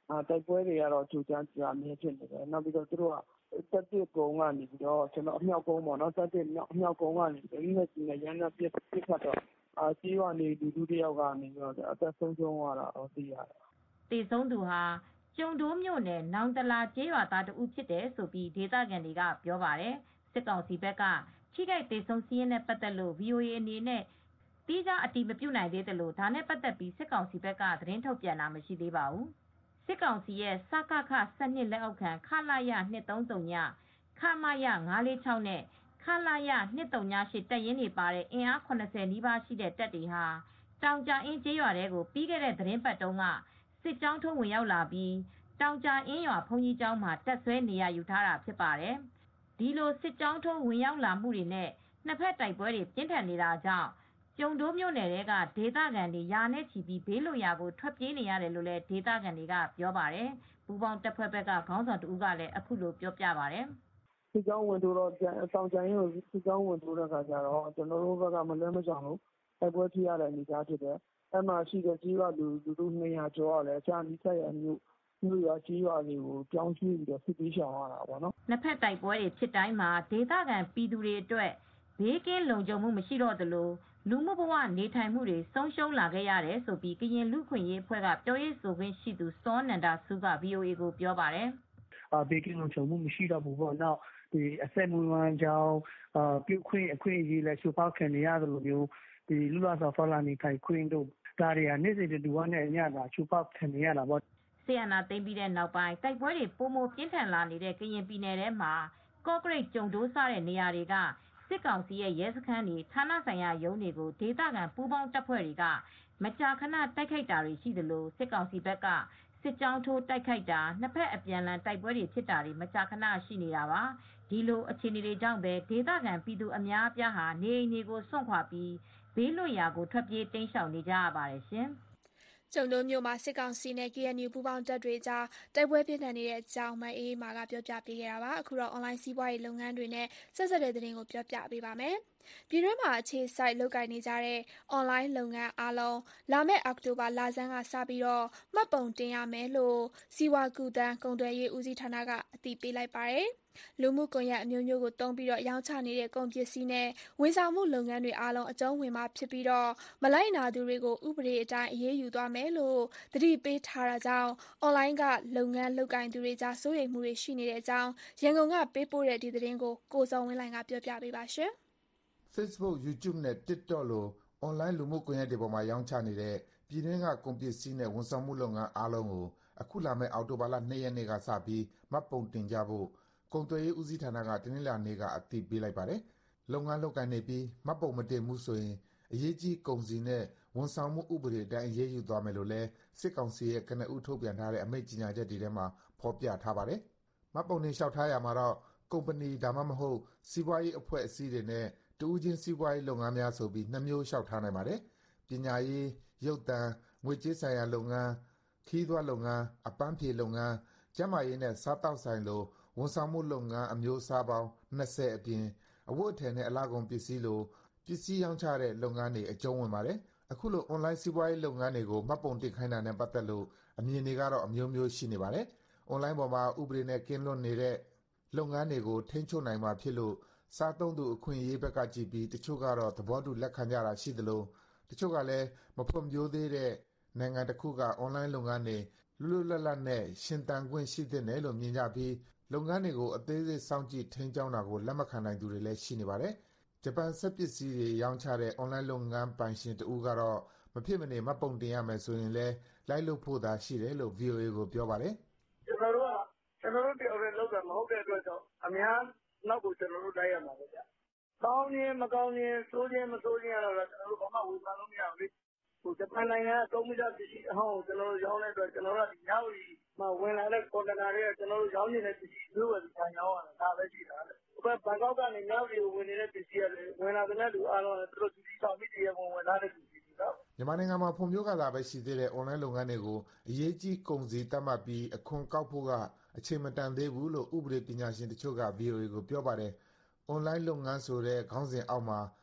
တိုက်ပွဲတွေကတော့ကြိုကြားကြာမြင့်ဖြစ်နေတယ်နောက်ပြီးတော့သူတို့ကတက်တစ်ကုန်းကနေပြီးတော့ကျွန်တော်အမြောက်ကုန်းပေါ့နော်တက်တစ်မြောက်အမြောက်ကုန်းကနေဒီနေ့ဒီနေ့ရန်ပြစ်ပြစ်ခတ်တော့အာစီးရွာနေလူလူတယောက်ကနေပြီးတော့အသက်ဆုံးရှုံးသွားတာတော့သိရတယ်တည်ဆုံးသူဟာကျုံဒိုးမြို့နယ်နောင်တလာကျေးရွာသားတဦးဖြစ်တယ်ဆိုပြီးဒေသခံတွေကပြောပါတယ်စစ်ကောင်စီဘက်ကထိခိုက်ဒေဆုံးစီးရင်နဲ့ပတ်သက်လို့ ဗွီအိုအေ အနေနဲ့တီးခြားအတည်မပြုနိုင်သေးတယ်လို့ဒါနဲ့ပတ်သက်ပြီးစစ်ကောင်စီဘက်ကသတင်းထုတ်ပြန်တာမရှိသေးပါဘူးစစ်ကောင်စီရဲ့စကခစနစ်လက်အောက်ခံခလာရ၂၃၀ညခမရ၅၄၆နဲ့ခလာရ၂၃၈တပ်ရင်းတွေပါတဲ့အင်အား၇၀နီးပါးရှိတဲ့တပ်တွေဟာတောင်ကြာအင်းကျေးရွာတဲကိုပြီးခဲ့တဲ့သတင်းပတ်တုန်းကစစ်ကြောင်းထိုးဝင်ရောက်လာပြီးတောင်ကြာအင်းရွာဘုန်းကြီးကျောင်းမှာတပ်ဆွဲနေရယူထားတာဖြစ်ပါတယ်ဒီလိုစစ်ကြောင်းထိုးဝင်ရောက်လာမှုတွေနဲ့နှစ်ဖက်တိုက်ပွဲတွေပြင်းထန်နေတာကြောင့်ကျုံဒိုးမြို့နယ်ကဒေသခံတွေယာနဲ့ချီပြီးဘေးလွတ်ရာကိုထွက်ပြေးနေရတယ်လို့လည်းဒေသခံတွေကပြောပါတယ်ပူပေါင်းတပ်ဖွဲ့ဘက်ကခေါင်းဆောင်တဦးကလည်းအခုလိုပြောပြပါတယ်စစ်ကြောင်းဝင်ထိုးတော့တောင်ကြိုင်ကိုစစ်ကြောင်းဝင်ထိုးတဲ့အခါကျတော့ကျွန်တော်တို့ဘက်ကမလွဲမရှောင်လို့တိုက်ပွဲဖြစ်ရတဲ့အနေအထားဖြစ်တယ်အဲ့မှာရှိတဲ့ကြီးရွာလူလူလူ၂၀၀ကျော်ရတယ်အခြားနီးစပ်ရာမြို့မြို့ရွာကြီးရွာတွေကိုပြောင်းရွှေ့ပြီးတော့စစ်ပေးရှောင်ရတာပေါ့နော်နှစ်ဖက်တိုက်ပွဲတွေဖြစ်တိုင်းမှာဒေသခံပြည်သူတွေအတွက်ဘေးကင်းလုံခြုံမှုမရှိတော့သလိုလူမှုဘဝနေထိုင်မှုတွေဆုံးရှုံးလာခဲ့ရတယ်ဆိုပြီးကရင်လူခွင့်ရေးအဖွဲ့ကပြောရေးဆိုခွင့်ရှိသူစောနန္ဒဆူက ဗွီအိုအေ ကိုပြောပါတယ်အာဘေးကင်းလုံခြုံမှုမရှိတော့ဘူးပေါ့နောက်ဒီအဆက်မွေးဝမ်းကြောင်းအာပြုခွင့်အခွင့်အရေးလဲချိုးဖောက်ခံနေရတယ်လို့မျိုးဒီလူလာဆောင်ဖလာနေထိုင်ခွင့်တို့ဒါတွေကနေ့စဉ်တူဝါနဲ့အညတာချိုးဖောက်ခံနေရတာပေါ့ဆီယနာသိမ်းပြီးတဲ့နောက်ပိုင်းတိုက်ပွဲတွေပုံမပြင်းထန်လာနေတဲ့ကရင်ပြည်နယ်ထဲမှာကော့ကရိတ်ကျုံဒိုးစတဲ့နေရာတွေကစစ်ကောင်စီရဲ့ရဲစခန်းတွေဌာနဆိုင်ရာရုံးတွေကိုဒေသခံပူးပေါင်းတပ်ဖွဲ့တွေကမကြာခဏတိုက်ခိုက်တာတွေရှိသလိုစစ်ကောင်စီဘက်ကစစ်ကြောင်းထိုးတိုက်ခိုက်တာနှစ်ဖက်အပြန်အလှန်တိုက်ပွဲတွေဖြစ်တာတွေမကြာခဏရှိနေတာပါဒီလိုအခြေအနေတွေကြောင့်ပဲဒေသခံပြည်သူအများအပြားဟာနေအိမ်တွေကိုစွန့်ခွာပြီးဘေးလွတ်ရာကိုထွက်ပြေးတိမ်းရှောင်နေကြရပါတယ်ရှင်ကျုံဒိုးမြို့မှာစစ်ကောင်စီနဲ့ ကေအန်ယူ ပူးပေါင်းတပ်တွေကြားတိုက်ပွဲပြင်းထန်နေတဲ့အကြောင်းမအေးမာကပြောပြပေးခဲ့တာပါအခုတော့အွန်လိုင်းစီးပွားရေးလုပ်ငန်းတွေနဲ့ဆက်စပ်တဲ့သတင်းကိုပြောပြပေးပါမယ်ပြည်တွင်းမှာအခြေစိုက်လုပ်ကိုင်နေကြတဲ့အွန်လိုင်းလုပ်ငန်းအားလုံးလာမယ့်အောက်တိုဘာလဆန်းကစပြီးတော့မှတ်ပုံတင်ရမယ်လို့စီဝါကူတန်းကုန်သွယ်ရေးဦးစီးဌာနကအသိပေးလိုက်ပါတယ်လူမှုကွန်ရက်အမျိုးမျိုးကိုတုံးပြီးတော့ရောင်းချနေတဲ့ကုန်ပစ္စည်းနဲ့ဝန်ဆောင်မှုလုပ်ငန်းတွေအားလုံးအကျုံးဝင်မှာဖြစ်ပြီးတော့မလိုက်နာသူတွေကိုဥပဒေအတိုင်းအရေးယူသွားမယ်လို့သတိပေးထားတာကြောင့်အွန်လိုင်းကလုပ်ငန်းလုပ်ကိုင်သူတွေကြားစိုးရိမ်မှုတွေရှိနေတဲ့အကြောင်းရန်ကုန်ကပေးပို့တဲ့ဒီသတင်းကိုကိုစောဝင်းလိုင်ကပြောပြပေးပါရှင်။ Facebook, YouTube နဲ့ TikTok လိုအွန်လိုင်းလူမှုကွန်ရက်တွေပေါ်မှာရောင်းချနေတဲ့ပြည်တွင်းကကုန်ပစ္စည်းနဲ့ဝန်ဆောင်မှုလုပ်ငန်းအားလုံးကိုအခုလာမယ့်အောက်တိုဘာလ၂ရက်နေ့ကစပြီးမှတ်ပုံတင်ကြဖို့ကုန်သွယ်ရေးဦးစီးဌာနကတနင်္လာနေ့ကအသိပေးလိုက်ပါတယ်။လုပ်ငန်းလုပ်ကိုင်နေပြီးမှတ်ပုံမတင်မှုဆိုရင်အရေးကြီးကုန်စည်နဲ့ဝန်ဆောင်မှုဥပဒေအတိုင်းအရေးယူသွားမယ်လို့လည်းစစ်ကောင်စီရဲ့ကနဦးထုတ်ပြန်ထားတဲ့အမိန့်ကြေညာချက်တွေထဲမှာဖော်ပြထားပါတယ်။မှတ်ပုံတင်လျှောက်ထားရမှာတော့ကုမ္ပဏီဒါမှမဟုတ်စီးပွားရေးအဖွဲ့အစည်းတွေနဲ့တဦးချင်းစီးပွားရေးလုပ်ငန်းများဆိုပြီးနှစ်မျိုးလျှောက်ထားနိုင်ပါတယ်။ပညာရေး၊ရုပ်သံ၊ငွေကြေးဆိုင်ရာလုပ်ငန်း၊ခီးသွွားလုပ်ငန်း၊အပန်းဖြေလုပ်ငန်း၊ကျန်းမာရေးနဲ့စားသောက်ဆိုင်လိုဝန်ဆောင်မှုလုပ်ငန်းအမျိုးအစားပေါင်း၂၀အပြင်အဝတ်အထည်နဲ့အလှကုန်ပစ္စည်းလိုပစ္စည်းရောင်းချတဲ့လုပ်ငန်းတွေအကျုံးဝင်ပါတယ်။အခုလိုအွန်လိုင်းစီးပွားရေးလုပ်ငန်းတွေကိုမှတ်ပုံတင်ခိုင်းတာနဲ့ပတ်သက်လို့အမြင်တွေကတော့အမျိုးမျိုးရှိနေပါတယ်။အွန်လိုင်းပေါ်မှာဥပဒေနဲ့ကင်းလွတ်နေတဲ့လုပ်ငန်းတွေကိုထိန်းချုပ်နိုင်မှာဖြစ်လို့စားသုံးသူအခွင့်အရေးဘက်ကကြည့်ပြီးတချို့ကတော့သဘောတူလက်ခံကြတာရှိသလိုတချို့ကလည်းမဖွံ့ဖြိုးသေးတဲ့နိုင်ငံတစ်ခုကအွန်လိုင်းလုပ်ငန်းတွေလွတ်လွတ်လပ်လပ်နဲ့ရှင်သန်ခွင့်ရှိသင့်တယ်လို့မြင်ကြပြီးလုပ်ငန်းတွေကိုအသေးစိတ်စောင့်ကြည့်ထိန်းကျောင်းတာကိုလက်မခံနိုင်သူတွေလည်းရှိနေပါတယ်။ဂျပန်စက်ပစ္စည်းတွေရောင်းချတဲ့အွန်လိုင်းလုပ်ငန်းပိုင်ရှင်တဦးကတော့မဖြစ်မနေမှတ်ပုံတင်ရမယ်ဆိုရင်လည်းလိုက်လုပ်ဖို့သာရှိတယ်လို့ ဗွီအိုအေ ကိုပြောပါတယ်။ကျွန်တော်တို့ကကျွန်တော်တို့တယောက်တည်းလုပ်တာမဟုတ်တဲ့အတွက်ကြောင့်အများနောက်ကိုကျွန်တော်တို့လိုက်ရမှာပဲဗျ။ကောင်းခြင်းမကောင်းခြင်းစိုးခြင်းမစိုးခြင်းကတော့ကျွန်တော်တို့ဘာမှဝေဖန်လို့မရဘူးလေ။ဟိုဂျပန်နိုင်ငံကသုံးမိသားပစ္စည်းအဟောင်းကိုကျွန်တော်တို့ရောင်းတဲ့အတွက်ကျွန်တော်တို့ကဒီညဝီမှာဝင်လာတဲ့ကွန်တနာတွေကကျွန်တော်တို့ရောင်းနေတဲ့ပစ္စည်းမျိုးပဲဒီခံရောင်းရတာဒါပဲရှိတာလေ။ဘယ်ဘန်ကောက်ကနေညဝီကိုဝင်နေတဲ့ပစ္စည်းတွေဝင်လာတဲ့လူအားလုံးကသူတို့ဒီဆောင်ပြီးတရားဝင်ဝင်လာတဲ့ပစ္စည်းတွေနော်။မြန်မာနိုင်ငံမှာဖွံ့ဖြိုးကာလပဲရှိသေးတဲ့အွန်လိုင်းလုပ်ငန်းတွေကိုအရေးကြီးကုန်စည်သတ်မှတ်ပြီးအခွန်ကောက်ဖို့ကအချိန်မတန်သေးဘူးလို့ဥပဒေပညာရှင်တချို့က ဗွီအိုအေ ကိုပြောပါတယ်။အွန်လိုင်းလုပ်ငန်းဆိုတဲ့ခေါင်းစဉ်အောက်မှာတ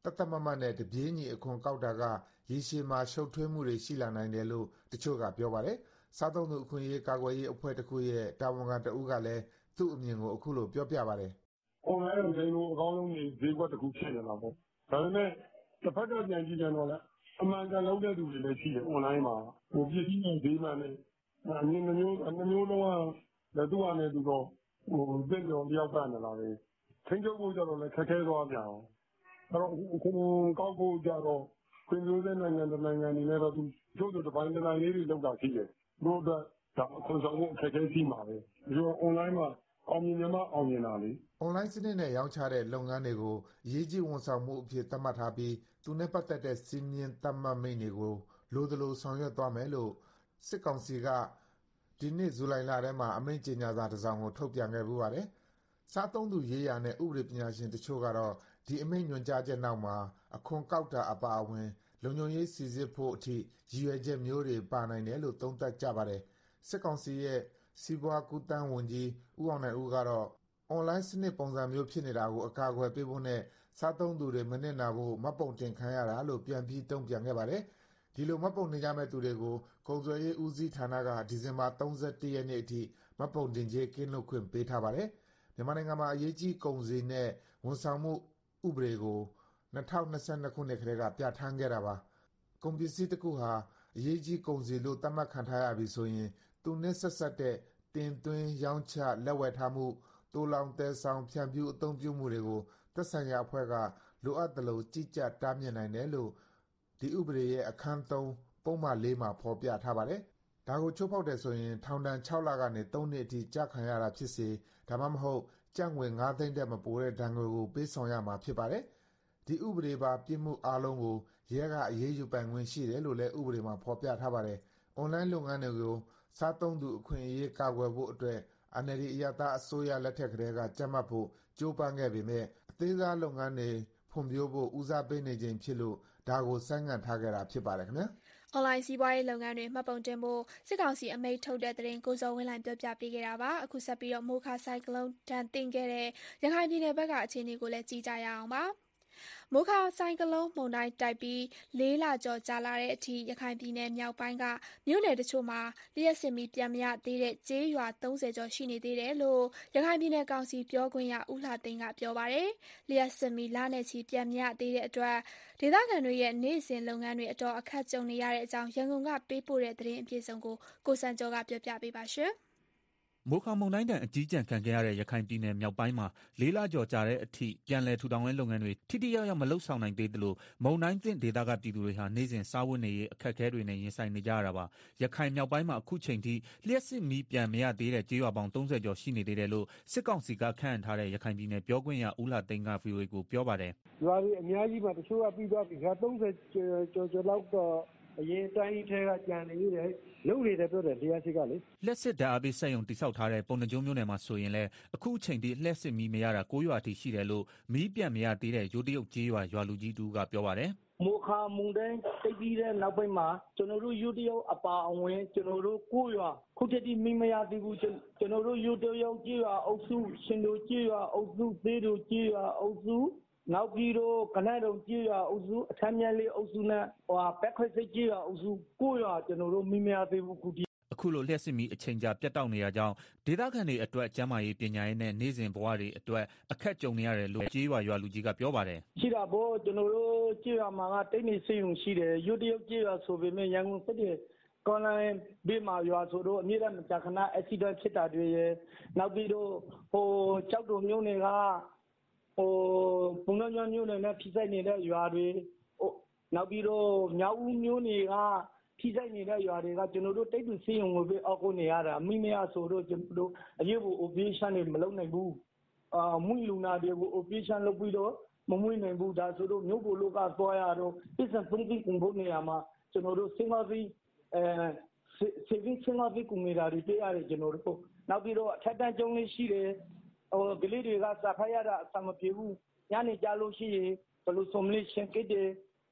တသက်မမနဲ့တပြေးညီအခွန်ကောက်တာကရေရှည်မှာရှုပ်ထွေးမှုတွေရှိလာနိုင်တယ်လို့တချို့ကပြောပါတယ်။စားသုံးသူအခွင့်အရေးကာကွယ်ရေးအဖွဲ့တစ်ခုရဲ့တာဝန်ခံတဦးကလည်းသူ့အမြင်ကိုအခုလိုပြောပြပါတယ်။ online ကိုကျွန်တော်အကောင်းဆုံးဈေးကွက်တစ်ခုဖြစ်နေတာပေါ့။ဒါပေမဲ့တစ်ဖက်ကပြန်ကြည့်ကြတော့လည်းအမှန်ကန်လုပ်တဲ့သူတွေလည်းရှိတယ် online မှာဟိုပြည့်စည်တဲ့ဈေးမှန်နဲ့အမြင်မျိုးအမျိုးလုံးကလည်းသူ့အနေနဲ့သူတော့ဟိုသင်တော်တယောက်ကနေလာတယ်။ထိန်းချုပ်ဖို့ကြတော့လည်းခက်ခဲသွားကြအောင်။အဲ့တော့အခုကောက်ဖို့ကြတော့ခွင့်ပြုတဲ့နိုင်ငံတစ်နိုင်ငံအနေနဲ့တော့သူတို့တို့တစ်ပိုင်းတစ်နိုင်ငံလေးတွေလောက်တာရှိတယ်။တို့တော့ဒါအခွင့်ဆောင်မှုအခက်အခဲရှိမှာပဲ။ဒီလို online မှာအောင်မြင်မှအောင်မြင်တာလေ။ online စနစ်နဲ့ရောင်းချတဲ့လုပ်ငန်းတွေကိုအရေးကြီးဝန်ဆောင်မှုအဖြစ်သတ်မှတ်ထားပြီးသူနဲ့ပတ်သက်တဲ့စီမင်းသတ်မှတ်မိန့်တွေကိုလိုသလိုဆောင်ရွက်သွားမယ်လို့စစ်ကောင်စီကဒီနှစ်ဇူလိုင်လထဲမှာအမိန့်ကြေညာစာတစ်စောင်ကိုထုတ်ပြန်ခဲ့ပူပါတယ်။စားသုံးသူရေးရာနဲ့ဥပဒေပညာရှင်တချို့ကတော့ဒီအမိန့်ညွှန်ကြားချက်နောက်မှာအခွန်ကောက်တာအပါအဝင်လုံခြုံရေးစီစစ်ဖို့အထိရည်ရွယ်ချက်မျိုးတွေပါနိုင်တယ်လို့သုံးသပ်ကြပါတယ်။စစ်ကောင်စီရဲ့စီးပွားကူးသန်းဝန်ကြီးဦးအောင်နိုင်ဦးကတော့ online စနစ်ပုံစံမျိုးဖြစ်နေတာကိုအကာအကွယ်ပေးဖို့နဲ့စားသုံးသူတွေမနစ်နာဖို့မှတ်ပုံတင်ခံရတာလို့ပြန်ပြီးတုံ့ပြန်ခဲ့ပါတယ်။ဒီလိုမှတ်ပုံတင်ကြမဲ့သူတွေကိုကုန်သွယ်ရေးဦးစီးဌာနကဒီဇင်ဘာ၃၁ရက်နေ့အထိမှတ်ပုံတင်ကြေးကင်းလွတ်ခွင့်ပေးထားပါတယ်။မြန်မာနိုင်ငံမှာအရေးကြီးကုန်စည်နဲ့ဝန်ဆောင်မှုဥပဒေကို၂၀၂၂ခုနှစ်ကတည်းကပြဋ္ဌာန်းခဲ့တာပါ။ကုန်ပစ္စည်းတစ်ခုဟာအရေးကြီးကုန်စည်လို့သတ်မှတ်ခံထားရပြီဆိုရင်သူနဲ့ဆက်ဆက်တဲ့တင်သွင်းရောင်းချလက်ဝယ်ထားမှုတိုးလောင်တဲဆောင်ဖြန့်ဖြူးအသုံးပြုမှုတွေကိုသက်ဆိုင်ရာအဖွဲ့ကလိုအပ်သလိုကြီးကြပ်တားမြစ်နိုင်တယ်လို့ဒီဥပဒေရဲ့အခန်း၃ပုံမှန်၄မှာဖော်ပြထားပါတယ်။ဒါကိုချိုးဖောက်တယ်ဆိုရင်ထောင်ဒဏ်၆လကနေ၃နှစ်အထိကြာခံရတာဖြစ်စေဒါမှမဟုတ်ကျပ်ငွေ၅သိန်းတက်မပိုတဲ့ဒဏ်ငွေကိုပေးဆောင်ရမှာဖြစ်ပါတယ်။ဒီဥပဒေပါပြစ်မှုအလုံးကိုရဲကအရေးယူပိုင်ခွင့်ရှိတယ်လို့လည်းဥပဒေမှာဖော်ပြထားပါတယ်။ online လုပ်ငန်းတွေကိုစားသုံးသူအခွင့်အရေးကာကွယ်ဖို့အတွက် အန် အယ်လ် ဒီ အရပ်သားအစိုးရလက်ထက်ကတည်းကကြပ်မတ်ဖို့ကြိုးပမ်းခဲ့ပေမဲ့အသေးစားလုပ်ငန်းတွေဖွံ့ဖြိုးဖို့ဦးစားပေးနေချိန်ဖြစ်လို့ဒါကိုဆိုင်းငံ့ထားခဲ့တာဖြစ်ပါတယ်ခင်ဗျာ။ online စီးပွားရေးလုပ်ငန်းတွေမှတ်ပုံတင်ဖို့စစ်ကောင်စီအမိန့်ထုတ်တဲ့သတင်းကိုစောဝင်းလိုင်းပြောပြပေးခဲ့တာပါအခုဆက်ပြီးတော့မိုခါဆိုင်ကလုန်းတန်တင်ခဲ့တဲ့ရခိုင်ပြည်နယ်ဘက်ကအခြေအနေကိုလည်းကြည့်ကြရအောင်ပါမိုခါဆိုင်ကလုန်းမုန်တိုင်းတိုက်ပြီးလေးလကျော်ကြာလာတဲ့အထိရခိုင်ပြည်နယ်မြောက်ပိုင်းကမြို့နယ်တချို့မှာလျှက်စစ်မီပြန်မရသေးတဲ့ကျေးရွာ၃၀ကျော်ရှိနေသေးတယ်လို့ရခိုင်ပြည်နယ်ကောင်စီပြောခွင့်ရဦးလှသိန်းကပြောပါတယ်လျှက်စစ်မီလနဲ့ချီပြန်မရသေးတဲ့အတွက်ဒေသခံတွေရဲ့နေ့စဉ်လုပ်ငန်းတွေအတော်အခက်ကြုံနေရတဲ့အကြောင်းရန်ကုန်ကပေးပို့တဲ့သတင်းအပြည့်အစုံကိုကိုစံကျော်ကပြောပြပေးပါရှင်မိုခါမုန်တိုင်းတန်အကြီးကျယ်ခံခဲ့ရတဲ့ရခိုင်ပြည်နယ်မြောက်ပိုင်းမှာလေးလကျော်ကြာတဲ့အထိပြန်လည်ထူထောင်ရေးလုပ်ငန်းတွေထိထိရောက်ရောက်မလုပ်ဆောင်နိုင်သေးသလိုမုန်တိုင်းသင့်ဒေသကပြည်သူတွေဟာနေ့စဉ်စားဝတ်နေရေးအခက်အခဲတွေနဲ့ရင်ဆိုင်နေကြရတာပါရခိုင်မြောက်ပိုင်းမှာအခုချိန်ထိလျှက်စစ်မီးပြန်မရသေးတဲ့ကျေးရွာပေါင်း၃၀ကျော်ရှိနေသေးတယ်လို့စစ်ကောင်စီကခန့်အပ်ထားတဲ့ရခိုင်ပြည်နယ်ပြောခွင့်ရဦးလှသိန်းက ဗွီအိုအေကိုပြောပါတယ်ရွာတွေအများကြီးမှာတချို့ကပြီးသွားပြီရွာ၃၀ကျော်ကျော်လောက်တော့အရင်တိုင်းထဲကကြံနေရတယ်လုံနေတယ်ပြောတယ်တရားစီကလေလျှက်စစ်ဓာတ်အားပေးစက်ရုံတိစောက်ထားတဲ့ပုံနှကျုံမြို့နယ်မှာဆိုရင်လည်းအခုအချိန်ထိလျှက်စစ်မီးမရတာ၉ရွာထိရှိတယ်လို့မီးပြန်မရသေးတဲ့ရိုးတရုတ်ကျေးရွာရွာလူကြီးတူကပြောပါတယ်မိုခါမုန်တိုင်းတိတ်ပြီးတဲ့နောက်ပိုင်းမှာကျွန်တော်တို့ရိုးတရုတ်အပါအဝင်ကျွန်တော်တို့ကိုရွာခုတည်းတည်းမီးမရသေးဘူးကျွန်တော်တို့ရိုးတရုတ်ကျေးရွာအုပ်စုရှင်တို့ကျေးရွာအုပ်စုသေးတို့ကျေးရွာအုပ်စုနောက်ပြီးတော့ကနန်းတော်ကျေးရွာအုပ်စုအထမ်းမြတ်လေးအုပ်စုနဲ့ဟိုပက်ခွဲစိတ်ကျေးရွာအုပ်စုကိုရွာကျွန်တော်တို့မိမရသေးဘူးခုတည်းအခုလိုလျှက်စစ်မီအချိန်ကြာပြတ်တောက်နေရကြောင်းဒေသခံတွေအတွက်ကျန်းမာရေးပညာရေးနဲ့နေ့စဉ်ဘဝတွေအတွက်အခက်ကြုံနေရတယ်လို့ကျေးရွာရွာလူကြီးကပြောပါတယ်ရှိတာပေါ့ကျွန်တော်တို့ကျေးရွာမှာကတိတ်နေစေုံရှိတယ်ရုတ်တရုတ်ကျေးရွာဆိုပေမဲ့ရန်ကုန်စစ်တွေကွန်လိုင်းဘေးမှာရွာဆိုတော့အမြဲတမ်းကြာခဏအက်ဆီဒန့်ဖြစ်တာတွေရယ်နောက်ပြီးတော့ဟိုကြောက်တုံမျိုးတွေကဟိုပုံနှညမျိုးနဲ့ဖိဆိုင်နေတဲ့ရွာတွေဟိုနောက်ပြီးတော့မြောက်ဦးမျိုးတွေကဖိဆိုင်နေတဲ့ရွာတွေကကျွန်တော်တို့တိတ်တူစီးရုံကိုပဲအောက်ကိုနေရတာမိမရဆိုတော့ကျွန်တော်တို့အရေးပေါ် operation တွေမလုပ်နိုင်ဘူးအာမွေးလူနာတွေကို operation လုပ်ပြီးတော့မမွေးနိုင်ဘူးဒါဆိုတော့မြို့ပေါ်လောကသွားရတော့ပြည်စံသုံးသိကုန်ဖို့နေရာမှာကျွန်တော်တို့စင်ကာပူအဲစေဗင်းစင်ကာပူကုန်နေတာတွေပြရတယ်ကျွန်တော်တို့နောက်ပြီးတော့အထက်တန်းကျောင်းလေးရှိတယ်ဟိုကလေးတွေကစာဖတ်ရတာအဆင်မပြေဘူးညနေကြလို့ရှိရင်ဘယ်လိုဆိုမလဲရှင်ကတဲ့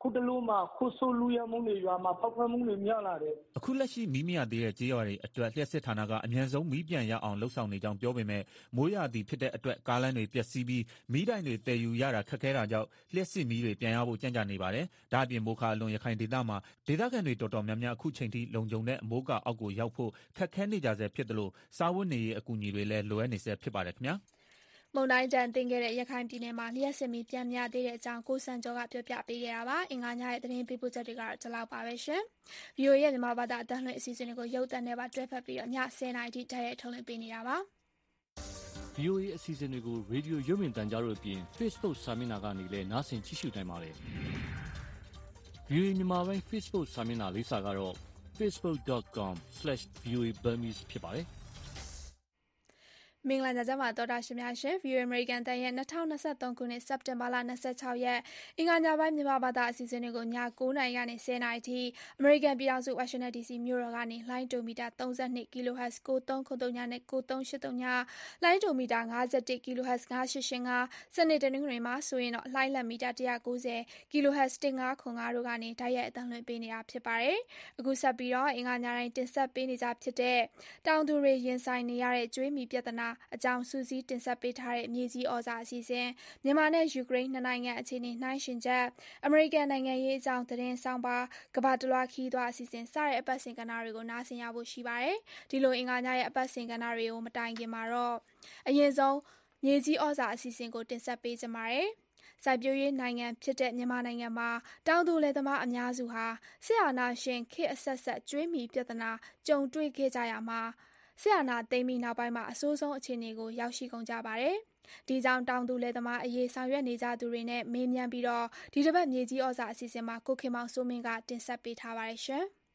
ခုတလို့မှခိုးဆိုးလူရမှုတွေရွာမှာဖောက်ခွဲမှုတွေများလာတယ်အခုလက်ရှိမီးမရသေးတဲ့ကြေးရွာတွေအတွက်လျှက်စစ်ဌာနကအမြန်ဆုံးမီးပြန်ရအောင်လှုပ်ဆောင်နေကြောင်းပြောပေမဲ့မိုးရာသီဖြစ်တဲ့အတွက်ကားလမ်းတွေပျက်စီးပြီးမီးတိုင်တွေတည်ယူရတာခက်ခဲတာကြောင့်လျှက်စစ်မီးတွေပြန်ရဖို့ကြံ့ကြာနေပါတယ်ဒါအပြင်မိုးခါအလွန်ရခိုင်ဒေသမှာဒေသခံတွေတော်တော်များများအခုချိန်ထိလုံခြုံတဲ့အမိုးကာအောက်ကိုရောက်ဖို့ခက်ခဲနေကြဆဲဖြစ်တယ်လို့စားဝတ်နေရေးအကူအညီတွေလည်းလိုအပ်နေဆဲဖြစ်ပါတယ်ခင်ဗျာမုန်တိုင်းတန်တင်ခဲ့တဲ့ရခိုင်ပြည်နယ်မှာလျှက်စစ်မီးပြန်မြသေးတဲ့အကြောင်းကိုစံကျော်ကပြောပြပေးခဲ့တာပါအင်္ဂါညရဲ့သတင်းပေးပို့ချက်တွေကတော့ဒီလောက်ပါပဲရှင် ဗွီအိုအေ ရဲ့မြန်မာဘာသာအတန်းလွှင့်အစီအစဉ်တွေကိုရုပ်သံနဲ့ပါတွဲဖက်ပြီးတော့ညဆယ်နာရီထိတိုက်ရိုက်ထုတ်လွှင့်ပေးနေတာပါဗွီအိုအေ အစီအစဉ်တွေကိုရေဒီယိုရုပ်မြင်သံကြားတို့အပြင် Facebook စာမျက်နှာကနေလည်းနားဆင်ကြည့်ရှုနိုင်ပါတယ် ဗွီအိုအေ မြန်မာပိုင်း Facebook စာမျက်နှာလေးစာကတော့ facebook dot com slash v o a burmese ဖြစ်ပါတယ်မင်္ဂလာညချမ်းပါတော်တာရှင်များရှင် ဗီအိုအေ American တန်ရဲ့၂၀၂၃ခုနှစ်စက်တင်ဘာလ၂၆ရက်အင်္ဂါညပိုင်းမြန်မာဘာသာအစီအစဉ်တွေကိုည၉နာရီကနေ၁၀နာရီထိ American ပြည်ထောင်စု Washington ဒီ စီ မြို့တော်ကနေလိုင်းဒိုမီတာ၃၂ kHz ၉၃ခု၃ နဲ့၉၃၈၃လိုင်းဒိုမီတာ၅၁ kHz ၅၈၈၅စနေတနင်္ဂနွေမှာဆိုရင်တော့လိုင်းလံမီတာ၁၉၀ kHz ၁၅ခု၅တို့ကနေတိုက်ရိုက်အသံလွှင့်ပေးနေတာဖြစ်ပါတယ်အခုဆက်ပြီးတော့အင်္ဂါညတိုင်းတင်ဆက်ပေးနေကြဖြစ်တဲ့တောင်သူတွေရင်ဆိုင်နေရတဲ့ကြွေးမြီပြဿနာအကြောင်းစူးစီးတင်ဆက်ပေးထားတဲ့မြေကြီးဩဇာအစီအစဉ်မြန်မာနဲ့ယူကရိန်းနှစ်နိုင်ငံအခြေအနေနှိုင်းယှဉ်ချက်အမေရိကန်နိုင်ငံရေးအကြောင်းသတင်းဆောင်ပါကမ္ဘာတလွှာခီးသွွားအစီအစဉ်စတဲ့အပတ်စဉ်ကဏ္ဍတွေကိုနားဆင်ရဖို့ရှိပါတယ်ဒီလိုအင်္ဂါညရဲ့အပတ်စဉ်ကဏ္ဍတွေကိုမတိုင်ခင်မှာတော့အရင်ဆုံးမြေကြီးဩဇာအစီအစဉ်ကိုတင်ဆက်ပေးကြပါမယ်စိုက်ပျိုးရေးနိုင်ငံဖြစ်တဲ့မြန်မာနိုင်ငံမှာတောင်သူလယ်သမားအများစုဟာစစ်အာဏာရှင်ခေတ်အဆက်ဆက်ကြွေးမြီပြဿနာကြုံတွေ့ခဲ့ကြရမှာဆရာနာသိမ်းပြီးနောက်ပိုင်းမှာအဆိုးဆုံးအခြေအနေကိုရောက်ရှိကုန်ကြပါတယ်။ဒီကြောင့်တောင်သူလယ်သမားအရေးဆောင်ရွက်နေကြသူတွေနဲ့မေးမြန်းပြီးတော့ဒီတစ်ပတ်မြေကြီးဩဇာအစီအစဉ်မှာကိုခင်မောင်စိုးမင်းကတင်ဆက်ပေးထားပါတယ်ရှင်။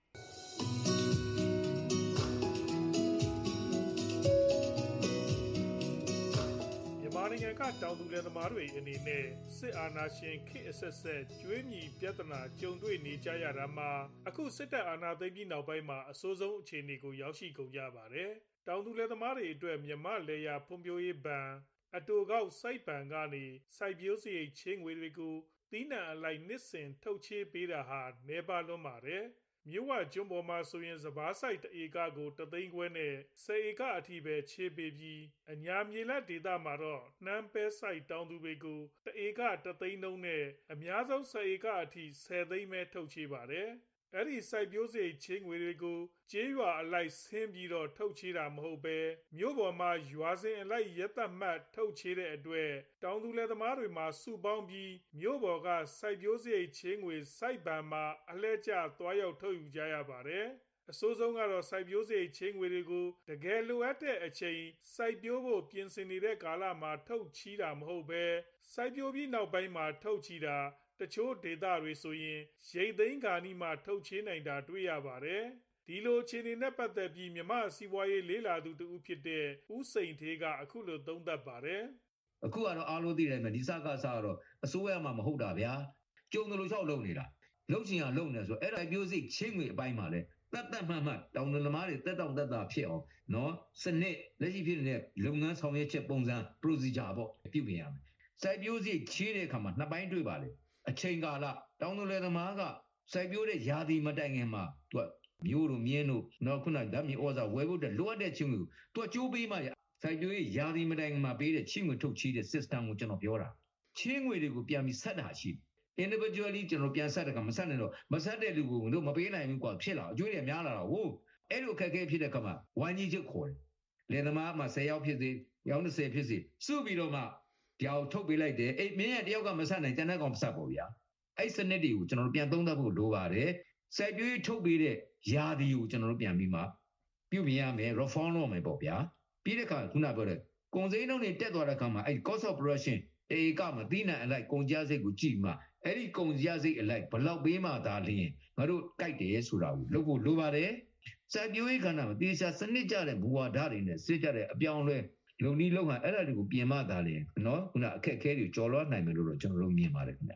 မြန်မာနိုင်ငံကတောင်သူလယ်သမားတွေအနေနဲ့စစ်အာဏာရှင်ခေတ်အဆက်ဆက်ကြွေးမြီပြဿနာကြုံတွေ့နေကြရတာမှာအခုစစ်တပ်အာဏာသိမ်းပြီးနောက်ပိုင်းမှာအဆိုးဆုံးအခြေအနေကိုရောက်ရှိကုန်ကြပါတယ်။တောင်သူလယ်သမားတွေအတွက်မြန်မာလယ်ယာဖွံ့ဖြိုးရေးဘဏ်အတူကောက်စိုက်ဘဏ်ကနေစိုက်ပျိုးစရိတ်ချေးငွေတွေကိုသီးနှံအလိုက်နှစ်စဉ်ထုတ်ချေးပေးတာဟာနေပါလွန်းပါတယ်။မြို့ဝကျွန်းပေါ်မှာဆိုရင်စပါးစိုက်တဧကကိုတသိန်းခွဲနဲ့ဆယ်ဧကအထိပဲချေးပေးပြီးအညာမြေလက်ဒေသမှာတော့နှမ်းပဲစိုက်တောင်သူတွေကိုတဧကတသိန်းနှုန်းနဲ့အများဆုံးဆယ်ဧကအထိဆယ်သိန်းပဲထုတ်ချေးပါတယ်။အဲ့ဒီစိုက်ပျိုးစရိတ်ချေးငွေတွေကိုကျေးရွာအလိုက်ဆင်းပြီးတော့ထုတ်ချေးတာမဟုတ်ပဲမြို့ပေါ်မှာရွာစဉ်အလိုက်ရက်သက်မှတ်ထုတ်ချေးတဲ့အတွက်တောင်သူလယ်သမားတွေမှာစုပေါင်းပြီးမြို့ပေါ်ကစိုက်ပျိုးစရိတ်ချေးငွေစိုက်ဘဏ်မှာအလှည့်ကျသွားရောက်ထုတ်ယူကြရပါတယ်။အဆိုးဆုံးကတော့စိုက်ပျိုးစရိတ်ချေးငွေတွေကိုတကယ်လိုအပ်တဲ့အချိန်စိုက်ပျိုးဖို့ပြင်ဆင်နေတဲ့ကာလမှာထုတ်ချေးတာမဟုတ်ပဲစိုက်ပျိုးပြီးနောက်ပိုင်းမှာထုတ်ချေးတာတချို့ဒေသတွေဆိုရင်ရိတ်သိမ်းခါနီးမှထုတ်ချေးနိုင်တာတွေ့ရပါတယ်။ဒီလိုအခြေအနေနဲ့ပတ်သက်ပြီးမြန်မာစီးပွားရေးလေ့လာသူတဦးဖြစ်တဲ့ဦးစိန်ထေးကအခုလိုသုံးသပ်ပါတယ်။အခုကတော့အားလုံးသိတယ်မယ်ဒီစကားစားတော့အစိုးရမှမဟုတ်တာဗျာ။ကြုံတယ်လို့လျှောက်လုပ်နေတာ။လုပ်ချင်အောင်လုပ်နေဆိုအဲ့ဒါပြောစိချင်းငွေအပိုင်းမှာလဲတတ်တတ်မှတ်မှတ်တောင်တသမားတွေတက်တောင်တက်တာဖြစ်အောင်နော်စနစ်လက်ရှိဖြစ်နေတဲ့လုပ်ငန်းဆောင်ရွက်ချက်ပုံစံ procedure ပေါ့ပြုပြင်ရမယ်။စိုက်ပျိုးစိချေးတဲ့အခါမှာနှစ်ပိုင်းတွေ့ပါလေ။အချိန်ကာလတောင်သူလယ်သမားကစိုက်ပျိုးတဲ့ယာတီမတိုင်ခင်မှာသူကမျိုးတို့မြင်းတို့နောက်ခုနဓာတ်မြေဩဇာဝယ်ဖို့တဲ့လိုအပ်တဲ့ချင်းကိုသူကကြိုးပေးမှစိုက်ပျိုးရေးယာတီမတိုင်ခင်မှာပေးတဲ့ချင်းငွေထုတ်ချေးတဲ့ system ကိုကျွန်တော်ပြောတာချင်းငွေတွေကိုပြန်ပြီးဆက်တာရှိ individually ကျွန်တော်ပြန်ဆက်တဲ့ကမဆက်နဲ့တော့မဆက်တဲ့လူကိုတို့မပေးနိုင်ဘူးကွာဖြစ်လာအကျွေးတွေများလာတော့ဟိုအဲ့လိုအခက်အခဲဖြစ်တဲ့ခါမှာဝိုင်းကြီးချုပ်ခေါ်တယ်လယ်သမားမှာဆယ်ယောက်ဖြစ်စေယောက်၂၀ဖြစ်စေစုပြီးတော့မှဒီအောင်ထုတ်ပေးလိုက်တယ်အဲ့မင်းရဲ့တယောက်ကမဆက်နိုင်ကျန်တဲ့ကောင်မဆက်ပေါ့ဗျာအဲ့စနစ်တွေကိုကျွန်တော်တို့ပြန်သုံးသပ်ဖို့လိုပါတယ်စိုက်ပျိုးရေးထုတ်ပေးတဲ့ယာဒီကိုကျွန်တော်တို့ပြန်ပြီးမှပြုပြင်ရမယ် reform လုပ်မယ်ပေါ့ဗျာပြီးတဲ့အခါခုနပြောတဲ့ကုန်စည်နှုန်းတွေတက်သွားတဲ့အခါမှာအဲ့ cost of production တေကမသီးနှံအလိုက်ကုန်ကြစိတ်ကိုကြည့်မှအဲ့ဒီကုန်ကြစိတ်အလိုက်ဘလောက်ပေးမှသာလျင်ငါတို့ကြိုက်တယ်ဆိုတာကိုလုပ်ဖို့လိုပါတယ်စိုက်ပျိုးရေးကဏ္ဍမှာတေချာစနစ်ကြတဲ့ဘူဝါဒတွေနဲ့စစ်ကြတဲ့အပြောင်းလဲလုံနီးလုံဟန်အဲ့ဒါတွေကိုပြင်မှသာလျင်နော်ခုနအခက်အခဲတွေကြော်လွှားနိုင်မယ်လို့တော့ကျွန်တော်တို့မြင်ပါတယ်ခင်ဗျ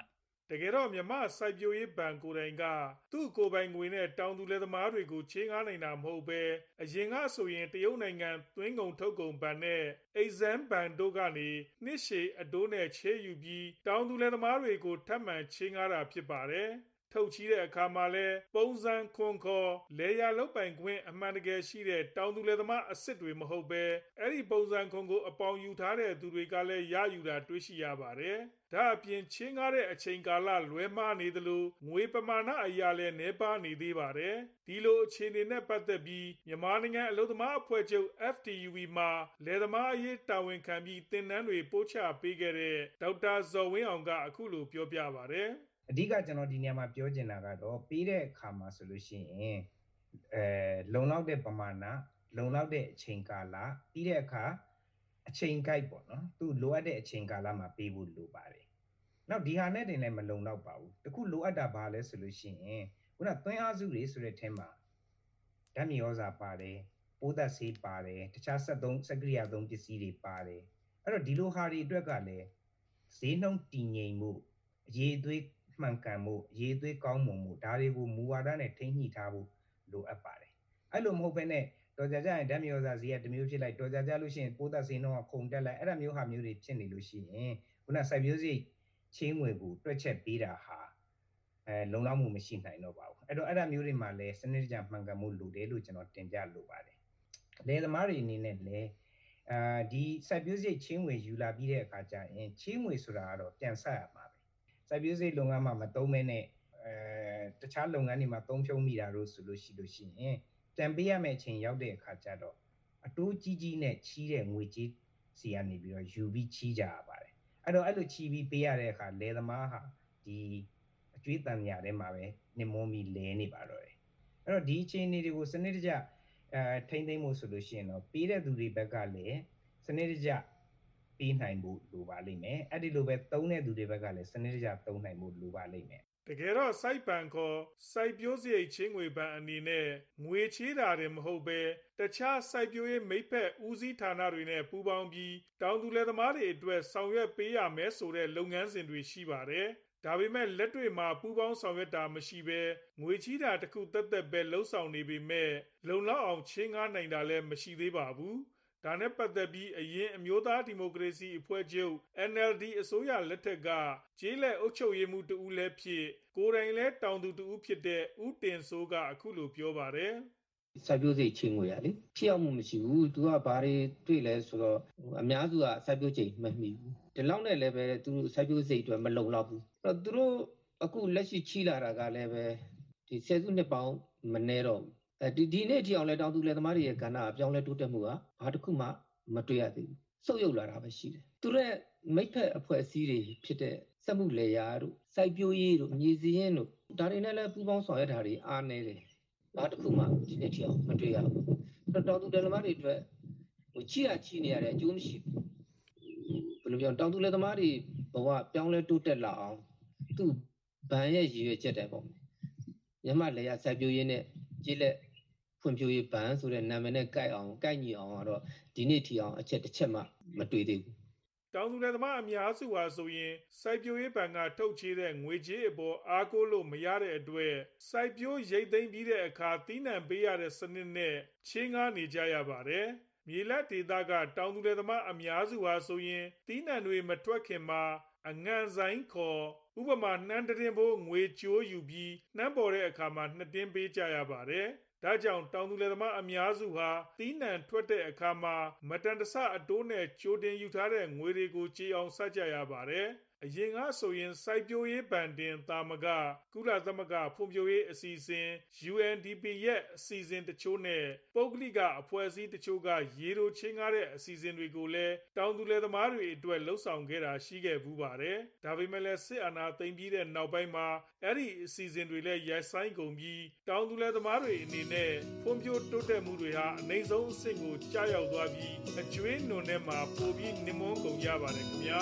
တကယ်တော့မြန်မာစိုက်ပျိုးရေးဘဏ်ကိုယ်တိုင်ကသူ့ကိုယ်ပိုင်ငွေနဲ့တောင်သူလယ်သမားတွေကိုချေးငှားနိုင်တာမဟုတ်ပဲအရင်ကဆိုရင်တရုတ်နိုင်ငံသွင်းကုန်ထုတ်ကုန်ဘဏ်နဲ့ Exim ဘဏ်တို့ကနေနှစ်ရှည်အတိုးနဲ့ချေးယူပြီးတောင်သူလယ်သမားတွေကိုထပ်မံချေးငှားတာဖြစ်ပါတယ်ထုတ်ချီးတဲ့အခါမှာလဲပုံစံခွန်ခေါ်လေယာလုတ်ပိုင်ခွင့်အမှန်တကယ်ရှိတဲ့တောင်သူလယ်သမားအစ်စ်တွေမဟုတ်ပဲအဲ့ဒီပုံစံခွန်ကိုအပေါင်ယူထားတဲ့သူတွေကလည်းရယူတာတွေ့ရှိရပါတယ်ဒါအပြင်ချင်းကားတဲ့အချိန်ကာလလွဲမှားနေသလိုငွေပမာဏအရာလည်းနှဲပါနေသေးပါတယ်ဒီလိုအခြေအနေနဲ့ပတ်သက်ပြီးမြန်မာနိုင်ငံအလုပ်သမားအဖွဲ့ချုပ် F T U B မှာလယ်သမားအရေးတာဝန်ခံပြီးသင်တန်းတွေပို့ချပေးခဲ့တဲ့ဒေါက်တာဇော်ဝင်းအောင်ကအခုလိုပြောပြပါတယ်အဓိကကျွန်တော်ဒီနေရာမှာပြောချင်တာကတော့ပေးတဲ့အခါမှာဆိုလို့ရှိရင်အဲလုံလောက်တဲ့ပမာဏလုံလောက်တဲ့အချိန်ကာလပြီးတဲ့အခါအချိန်ကိုက်ပေါ့နော်သူလိုအပ်တဲ့အချိန်ကာလမှာပေးဖို့လိုပါတယ်နောက်ဒီဟာနဲ့တင်လည်းမလုံလောက်ပါဘူးတခုလိုအပ်တာဘာလဲဆိုလို့ရှိရင်ခုနသွင်းအားစုတွေဆိုတဲ့ထဲမှာဓာတ်မြေဩဇာပါတယ်ပိုးသက်ဆေးပါတယ်တခြားစက်သုံးစက်ကရိယာသုံးပစ္စည်းတွေပါတယ်အဲ့တော့ဒီလိုဟာတွေအတွက်ကလည်းဈေးနှုန်းတည်ငြိမ်မှုအရေးအသွေးမှန်ကန်မှုရေးသွေးကောင်းမွန်မှုဒါတွေကိုမူဝါဒနဲ့ထိန်းညှိထားဖို့လိုအပ်ပါတယ်အဲ့လိုမဟုတ်ဘဲနဲ့တော်ကြကြရင်ဓာတ်မြေဩဇာဈေးကတစ်မျိုးဖြစ်လိုက်တော်ကြကြလို့ရှိရင်ပိုးသက်ဈေးနှုန်းကခုန်တက်လိုက်အဲ့ဒါမျိုးဟာမျိုးတွေဖြစ်နေလို့ရှိရင်ခုနစိုက်ပျိုးစရိတ်ချင်းငွေကိုတွက်ချက်ပေးတာဟာအဲလုံလောက်မှုမရှိနိုင်တော့ပါဘူးအဲ့တော့အဲ့ဒါမျိုးတွေမှာလည်းစနစ်တကျမှန်ကန်မှုလိုတယ်လို့ကျွန်တော်တင်ပြလိုပါတယ်လယ်သမားတွေအနေနဲ့လည်းအာဒီစိုက်ပျိုးစရိတ်ချင်းငွေယူလာပြီးတဲ့အခါကျရင်ချင်းငွေဆိုတာကတော့ပြန်ဆက်ရမှာစိုက်ပျိုးစိတ်လုပ်ငန်းမှာမသုံးမဲနဲ့အဲတခြားလုပ်ငန်းတွေမှာသုံးဖြုံးမိတာလို့ဆိုလို့ရှိလို့ရှိရင်ပြန်ပေးရမယ့်အချိန်ရောက်တဲ့အခါကျတော့အတိုးကြီးကြီးနဲ့ချီးတဲ့ငွေကြေးစီကနေပြီးတော့ယူပြီးချီးကြရပါတယ်အဲ့တော့အဲ့လိုချီးပြီးပေးရတဲ့အခါလယ်သမားဟာဒီအကျွေးတန်ညာထဲမှာပဲနှမုံးပြီးလဲနေပါတော့တယ်အဲ့တော့ဒီအချိန်တွေကိုစနစ်တကျအဲထိမ့်သိမ့်မှုဆိုလို့ရှိရင်တော့ပေးတဲ့သူတွေဘက်ကလည်းစနစ်တကျပေးနိုင်ဖို့လိုပါလိမ့်မယ်အဲ့ဒီလိုပဲသုံးတဲ့သူတွေဘက်ကလည်းစနစ်တကျသုံးနိုင်ဖို့လိုပါလိမ့်မယ်တကယ်တော့စိုက်ပန်ခေါ်စိုက်ပျိုးစရိတ်ချင်းငွေပန်အနေနဲ့ငွေချေးတာတွေမဟုတ်ပဲတခြားစိုက်ပျိုးရေးမိဖက်ဦးစီးဌာနတွေနဲ့ပူးပေါင်းပြီးတောင်သူလယ်သမားတွေအတွက်ဆောင်ရွက်ပေးရမယ်ဆိုတဲ့လုပ်ငန်းစဉ်တွေရှိပါတယ်ဒါပေမဲ့လက်တွေ့မှာပူးပေါင်းဆောင်ရွက်တာမရှိဘဲငွေချီးတာတစ်ခုတက်တက်ပဲလှုပ်ဆောင်နေပေမဲ့လုံလောက်အောင်ချင်းကားနိုင်တာလည်းမရှိသေးပါဘူးဒါနဲ့ပတ်သက်ပြီးအရင်အမျိုးသားဒီမိုကရေစီအဖွဲ့ချုပ် N L D အစိုးရလက်ထက်ကကျေးလက်အုပ်ချုပ်ရေးမှုတဦးလည်းဖြစ်ကိုယ်တိုင်လည်းတောင်သူတဦးဖြစ်တဲ့ဦးတင်စိုးကအခုလိုပြောပါတယ်စိုက်ပျိုးစိတ်ချင်းငွေရလေဖြစ်အောင်မရှိဘူးသူကဘာတွေတွေ့လဲဆိုတော့အများစုကစိုက်ပျိုးချိန်မမှီဘူးဒီလောက်နဲ့လည်းပဲသူတို့စိုက်ပျိုးစိတ်အတွက်မလုံလောက်ဘူးအဲ့တော့သူတို့အခုလက်ရှိချီလာတာကလည်းပဲဒီဆယ်စုနှစ်ပေါင်းမနေတော့အဲဒီဒီနေ့ထိအောင်လဲတောင်သူလယ်သမားတွေရဲ့ကဏ္ဍအပြောင်းလဲတိုးတက်မှုကဘာတစ်ခုမှမတွေ့ရသေးဘူးစုပ်ယုပ်လာတာပဲရှိတယ်သူတို့မိဖက်အဖွဲ့အစည်းတွေဖြစ်တဲ့စက်မှုလယ်ယာတို့စိုက်ပျိုးရေးတို့မြေစည်းရင်းတို့ဒါတွေနဲ့လည်းပူးပေါင်းဆောင်ရွက်တာတွေအားနည်းတယ်ဘာတစ်ခုမှဒီနေ့ထိအောင်မတွေ့ရဘူးတောင်သူလယ်သမားတွေအတွက်ဟိုချီရချီနေရတဲ့အကျိုးမရှိဘူးဘယ်လိုပြောတောင်သူလယ်သမားတွေဘဝပြောင်းလဲတိုးတက်လာအောင်သူ့ဗန်ရဲ့ရည်ရွယ်ချက်တယ်ပေါ့မြန်မာလယ်ယာစိုက်ပျိုးရေးနဲ့ကျေးလက်ဖွံ့ဖြိုးရေးဘဏ်ဆိုတဲ့နာမည်နဲ့ကိုက်အောင်ကိုက်ညီအောင်ကတော့ဒီနေ့ထိအောင်အချက်တစ်ချက်မှမတွေ့သေးဘူးတောင်သူလယ်သမားအများစုဟာဆိုရင်စိုက်ပျိုးရေးဘဏ်ကထုတ်ချေးတဲ့ငွေကြေးအပေါ်အားကိုးလို့မရတဲ့အတွက်စိုက်ပျိုးရိတ်သိမ်းပြီးတဲ့အခါသီးနှံပေးရတဲ့စနစ်နဲ့ချင်းကားနေကြရပါတယ်မြေလက်ဒေသကတောင်သူလယ်သမားအများစုဟာဆိုရင်သီးနှံတွေမထွက်ခင်မှာအငံဆိုင်ခေါ်ဥပမာနှမ်းတင်းဖို့ငွေကြိုးယူပြီးနှမ်းပေါ်တဲ့အခါမှာနှစ်တင်းပေးကြရပါတယ်ဒါကြောင့်တောင်သူလယ်သမားအများစုဟာသီးနှံထွက်တဲ့အခါမှာမတန်တဆအတိုးနဲ့ကြိုတင်ယူထားတဲ့ငွေတွေကိုကြေးအောင်ဆက်ကြရပါတယ်အရင်ကဆိုရင်စိုက်ပျိုးရေးဘဏ်တင်တာမကကုလသမဂ္ဂဖွံ့ဖြိုးရေးအစီအစဉ် U N D P ရဲ့အစီအစဉ်တချို့နဲ့ပုဂ္ဂလိကအဖွဲ့အစည်းတချို့ကရေတိုချင်းကားတဲ့အစီအစဉ်တွေကိုလည်းတောင်သူလယ်သမားတွေအတွက်လှုပ်ဆောင်ခဲ့တာရှိခဲ့ဘူးပါတယ်ဒါပေမဲ့လည်းစစ်အာဏာသိမ်းပြီးတဲ့နောက်ပိုင်းမှာအဲ့ဒီအစီအစဉ်တွေလည်းရပ်ဆိုင်းကုန်ပြီးတောင်သူလယ်သမားတွေအနေနဲ့ဖွံ့ဖြိုးတိုးတက်မှုတွေဟာအနိုင်ဆုံးအဆင့်ကိုကြားရောက်သွားပြီးအကျွေးနွန်ထဲမှာပိုပြီးနှမွန်းကုန်ကြပါတယ်ခင်ဗျာ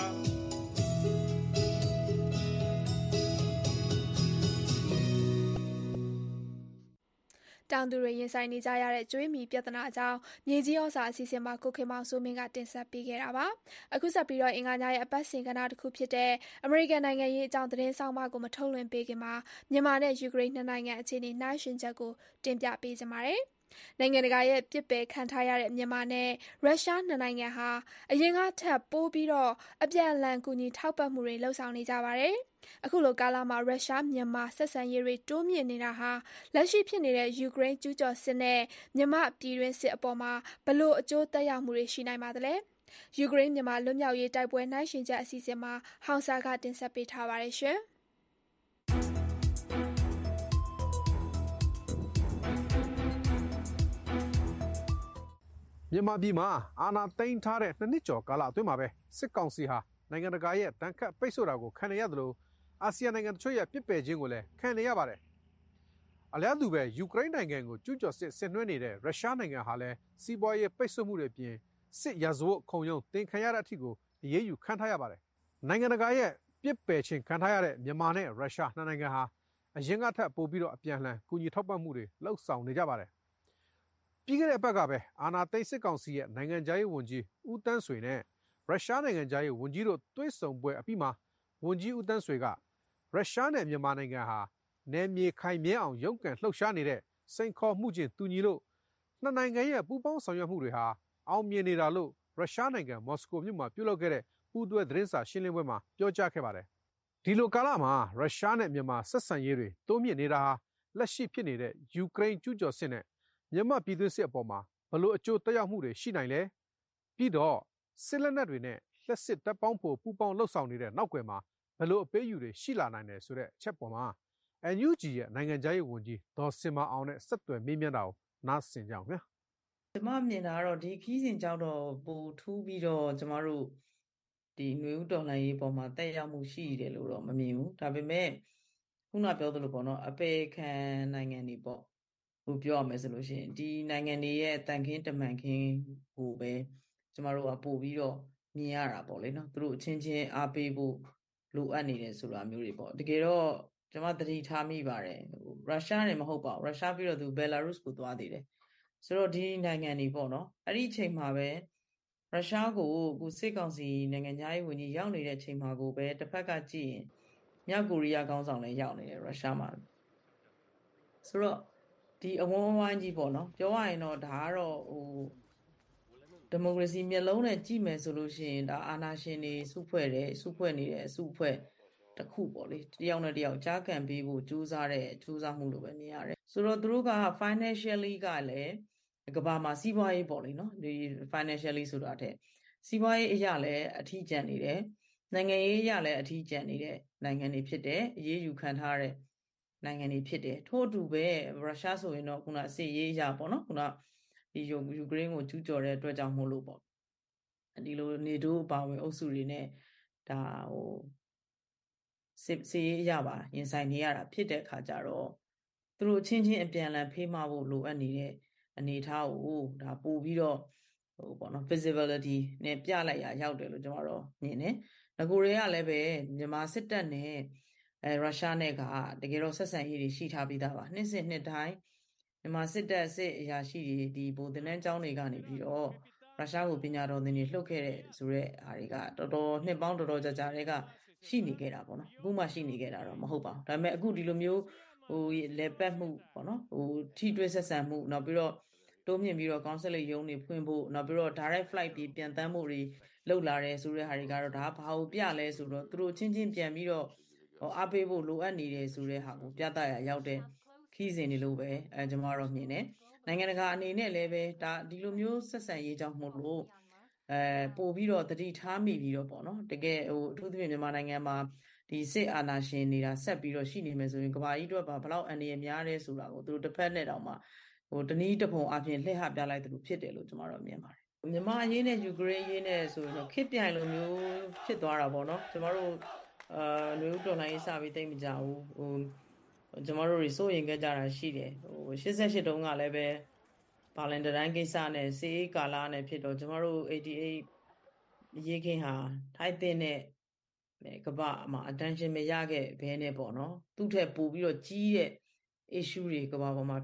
တတောင်သူတွေရင်ဆိုင်နေကြရတဲ့ကြွေးမြီပြဿနာအကြောင်းမြေကြီးဩဇာအစီအစဉ်မှာကိုခင်မောင်စိုးမင်းကတင်ဆက်ပေးခဲ့တာပါ။အခုဆက်ပြီးတော့အင်္ဂါညရဲ့အပတ်စဉ်ကဏ္ဍတစ်ခုဖြစ်တဲ့အမေရိကန်နိုင်ငံရေးအကြောင်းသတင်းဆောင်မကိုမထုတ်လွှင့်ပေးခင်မှာမြန်မာနဲ့ယူကရိန်းနှစ်နိုင်ငံအခြေအနေနှိုင်းယှဉ်ချက်ကိုတင်ပြပေးကြပါမယ်။နိုင်ငံတကာရဲ့ပြစ်ပယ်ခံထားရတဲ့မြန်မာနဲ့ရုရှားနှစ်နိုင်ငံဟာအရင်ကထက်ပိုပြီးတော့အပြန်အလှန်ကူညီထောက်ပံ့မှုတွေလှုပ်ဆောင်နေကြပါတယ်။အခုလိုကာလမှာရုရှားမြန်မာဆက်ဆံရေးတွေတိုးမြင့်နေတာဟာလက်ရှိဖြစ်နေတဲ့ယူကရိန်းကျူးကျော်စစ်နဲ့မြန်မာပြည်တွင်းစစ်အပေါ်မှာဘလို့အကျိုးသက်ရောက်မှုတွေရှိနိုင်ပါသလဲ။ယူကရိန်းမြန်မာလွတ်မြောက်ရေးတိုက်ပွဲနှိုင်းယှဉ်ချက်အစီအစဉ်မှာဟောင်ဆာကတင်ဆက်ပေးထားပါတယ်ရှင်။မြန်မာပြည်မှာအာဏာသိမ်းထားတဲ့နှစ်နှစ်ကျော်ကာလအတွင်းမှာပဲစစ်ကောင်စီဟာနိုင်ငံတကာရဲ့တန်ခတ်ပိတ်ဆို့တာကိုခံနေရသလိုအာဆီယံနိုင်ငံတချို့ရဲ့ပြစ်ပယ်ခြင်းကိုလည်းခံနေရပါတယ်။အလားတူပဲယူကရိန်းနိုင်ငံကိုကျူးကျော်စစ်ဆင်နွှဲနေတဲ့ရုရှားနိုင်ငံဟာလည်းစီးပွားရေးပိတ်ဆို့မှုတွေပြင်စစ်ရာဇဝတ်ခုံရုံးတင်ခံရတဲ့အထိကိုအရေးယူခံထားရပါတယ်။နိုင်ငံတကာရဲ့ပြစ်ပယ်ခြင်းခံထားရတဲ့မြန်မာနဲ့ရုရှားနှစ်နိုင်ငံဟာအရင်ကထက်ပိုပြီးတော့အပြန်အလှန်ကူညီထောက်ပံ့မှုတွေလှုပ်ဆောင်နေကြပါတယ်။ပြီးခဲ့တဲ့အပတ်ကပဲအာဏာသိမ်းစစ်ကောင်စီရဲ့နိုင်ငံခြားရေးဝန်ကြီးဦးတန်းဆွေနဲ့ရုရှားနိုင်ငံခြားရေးဝန်ကြီးတို့တွေ့ဆုံပွဲအပြီးမှာဝန်ကြီးဦးတန်းဆွေကရုရှားနဲ့မြန်မာနိုင်ငံဟာနယ်မြေခိုင်မြဲအောင်ရုန်းကန်လှုပ်ရှားနေတဲ့စိန်ခေါ်မှုချင်းတူညီလို့နှစ်နိုင်ငံရဲ့ပူးပေါင်းဆောင်ရွက်မှုတွေဟာအောင်မြင်နေတာလို့ရုရှားနိုင်ငံမော်စကိုမြို့မှာပြုလုပ်ခဲ့တဲ့ပူးတွဲသတင်းစာရှင်းလင်းပွဲမှာပြောကြားခဲ့ပါတယ်။ဒီလိုကာလမှာရုရှားနဲ့မြန်မာဆက်ဆံရေးတွေတိုးမြင့်နေတာဟာလက်ရှိဖြစ်နေတဲ့ယူကရိန်းကျူးကျော်စစ်နဲ့မြန်မာပြည်တွင်းစစ်အပေါ်မှာဘလို့အကျိုးသက်ရောက်မှုတွေရှိနိုင်လဲပြီးတော့စစ်လက်နက်တွေနဲ့လက်စစ်တပ်ပေါင်းဖို့ပူပေါင်းလှုပ်ဆောင်နေတဲ့နောက်ွယ်မှာဘလို့အပေးယူတွေရှိလာနိုင်တယ်ဆိုတဲ့အချက်ပေါ်မှာ အန်ယူဂျီ ရဲ့နိုင်ငံခြားရေးဝန်ကြီးဒေါ်စင်မာအောင်နဲ့ဆက်သွယ်မေးမြန်းတာကိုနားဆင်ကြအောင်ဗျာကျမမြင်တာကတော့ဒီခီးစဉ်ကြောင့်တော့ပိုထူးပြီးတော့ကျမတို့ဒီຫນွေဥတော်လှန်ရေးပေါ်မှာတက်ရောက်မှုရှိတယ်လို့တော့မမြင်ဘူးဒါပေမဲ့ခုနပြောသလိုပေါ့နော်အပေခံနိုင်ငံတွေပေါ့ဟိုပြောရမယ်ဆိုလို့ရှိရင်ဒီနိုင်ငံတွေရဲ့တန်ခင်းတမန်ခင်းကိုပဲကျမတို့ကပို့ပြီးတော့မြင်ရတာပေါ့လေနော်သူတို့အချင်းချင်းအားပေးဖို့လိုအပ်နေတယ်ဆိုတာမျိုးတွေပေါ့တကယ်တော့ကျမသတိထားမိပါတယ်ရုရှားနဲ့မဟုတ်ပါဘူးရုရှားပြီးတော့သူဘယ်လာရုစ်ကိုသွားသေးတယ်ဆိုတော့ဒီနိုင်ငံတွေပေါ့နော်အဲ့ဒီအချိန်မှာပဲရုရှားကိုကိုစစ်ကောင်စီနိုင်ငံသားရေးဝန်ကြီးရောက်နေတဲ့အချိန်မှာကိုပဲတစ်ဖက်ကကြည့်ရင်မြောက်ကိုရီးယားခေါင်းဆောင်လည်းရောက်နေတယ်ရုရှားမှာဆိုတော့ဒီအဝန်းဝိုင်းကြီးပေါ့နော်ပြောရရင်တော့ဒါကတော့ဟိုဒီမိုကရေစီမျက်လုံးနဲ့ကြည့်မယ်ဆိုလို့ရှိရင်ဒါအာဏာရှင်တွေစုဖွဲ့တယ်စုဖွဲ့နေတဲ့အစုဖွဲ့တစ်ခုပေါ့လေတယောက်နဲ့တယောက်ကြားခံပေးဖို့ကြိုးစားတဲ့ကြိုးစားမှုလိုပဲမြင်ရတယ်ဆိုတော့သူတို့က financially ကလည်းကမ္ဘာမှာစီးပွားရေးပေါ့လေနော်ဒီ financially ဆိုတာတဲ့စီးပွားရေးအရာလည်းအထီးကျန်နေတယ်နိုင်ငံရေးအရာလည်းအထီးကျန်နေတဲ့နိုင်ငံတွေဖြစ်တယ်အရေးယူခံထားတဲ့နိုင်ငံတွေဖြစ်တယ်ထို့အတူပဲရုရှားဆိုရင်တော့ခုနအစစ်ရေးအရာပေါ့နော်ခုနဒီယူကရိန်းကိုကျူးကျော်တဲ့အတွက်ကြောင့်မို့လို့ပေါ့ဒီလိုနေတိုးအပါဝင်အုပ်စုတွေနဲ့ဒါဟိုစစ်စစ်ရေးအရာပါရင်ဆိုင်နေရတာဖြစ်တဲ့အခါကျတော့သူတို့ချင်းချင်းအပြန်အလှန်ဖေးမဖို့လိုအပ်နေတဲ့အနေအထားကိုဒါပို့ပြီးတော့ဟိုပေါ့နော် visibility နဲ့ပြလိုက်ရရောက်တယ်လို့ကျွန်တော်တို့မြင်တယ်။ငကိုတွေကလည်းပဲမြန်မာစစ်တပ်နဲ့အဲရုရှားနဲ့ကတကယ်တော့ဆက်ဆံရေးတွေရှိထားပြီးသားပါ။နှစ်စဉ်နှစ်တိုင်းမြန်မာစစ်တပ်စစ်အရာရှိတွေဒီဗိုလ်သင်တန်းကျောင်းတွေကနေပြီးတော့ရုရှားကိုပညာတော်သင်တွေလှုပ်ခဲ့တဲ့ဆိုတဲ့အားတွေကတော်တော်နှစ်ပေါင်းတော်တော်ကြာကြာတွေကရှိနေခဲ့တာပေါ့နော်အခုမှရှိနေခဲ့တာတော့မဟုတ်ပါဘူးဒါပေမဲ့အခုဒီလိုမျိုးဟိုလေပတ်မှုပေါ့နော်ဟိုထိတွေ့ဆက်ဆံမှုနောက်ပြီးတော့တိုးမြင့်ပြီးတော့ consulate ရုံးတွေဖွင့်ဖို့နောက်ပြီးတော့ direct flight ပြီးပြန်တမ်းမှုတွေလုပ်လာတယ်ဆိုတဲ့ဟာတွေကတော့ဒါဘာလို့ပြလဲဆိုတော့သူတို့ချင်းချင်းပြန်ပြီးတော့ဟိုအားပေးဖို့လိုအပ်နေတယ်ဆိုတဲ့ဟာကိုပြသရရောက်တဲ့ခီးစဉ်တွေလို့ပဲအဲကျွန်တော်တို့မြင်တယ်နိုင်ငံတကာအနေနဲ့လည်းပဲဒါဒီလိုမျိုးဆက်ဆံရေးကြောင့်မို့လို့အဲပို့ပြီးတော့တတိထားမိပြီးတော့ပေါ့နော်တကယ်ဟိုအထူးသဖြင့်မြန်မာနိုင်ငံမှာဒီစစ်အာဏာရှင်နေတာဆက်ပြီးတော့ရှိနေမယ်ဆိုရင်ကမ္ဘာကြီးအတွက်ပါဘလောက်အန္တရာယ်များတယ်ဆိုတာကိုသူတို့တစ်ဖက်နဲ့တောင်မှဟိုတနည်းတစ်ပုံအပြင်လှည့်ဟပြလိုက်သလိုဖြစ်တယ်လို့ကျွန်တော်တို့မြင်ပါတယ်မြန်မာအရေးနဲ့ယူကရိန်းအရေးနဲ့ဆိုရင်တော့ခစ်ပြိုင်လိုမျိုးဖြစ်သွားတာပေါ့နော်ကျွန်တော်တို့အာလူဦးတော်လိုင်းစပြီးတိတ်မကြဘူးဟိုကျွန်တော်တို့ရီစိုးရင်ခဲ့ကြတာရှိတယ်ဟိုရှစ်ဆယ့်ရှစ်တုန်းကလည်းပဲဘာလန်တတိုင်းကိစ္စနဲ့စီအေးကာလာနဲ့ဖြစ်တော့ကျွန်တော်တို့88ရေးခင်းဟာထိုက်တဲ့နဲ့ကမ္ဘာမှာ attention မရခဲ့ဘဲနဲ့ပေါ့နော်သူ့ထက်ပိုပြီးတော့ကြီးတဲ့ issue တွေကမ္ဘာပေါ်မှာဖြစ်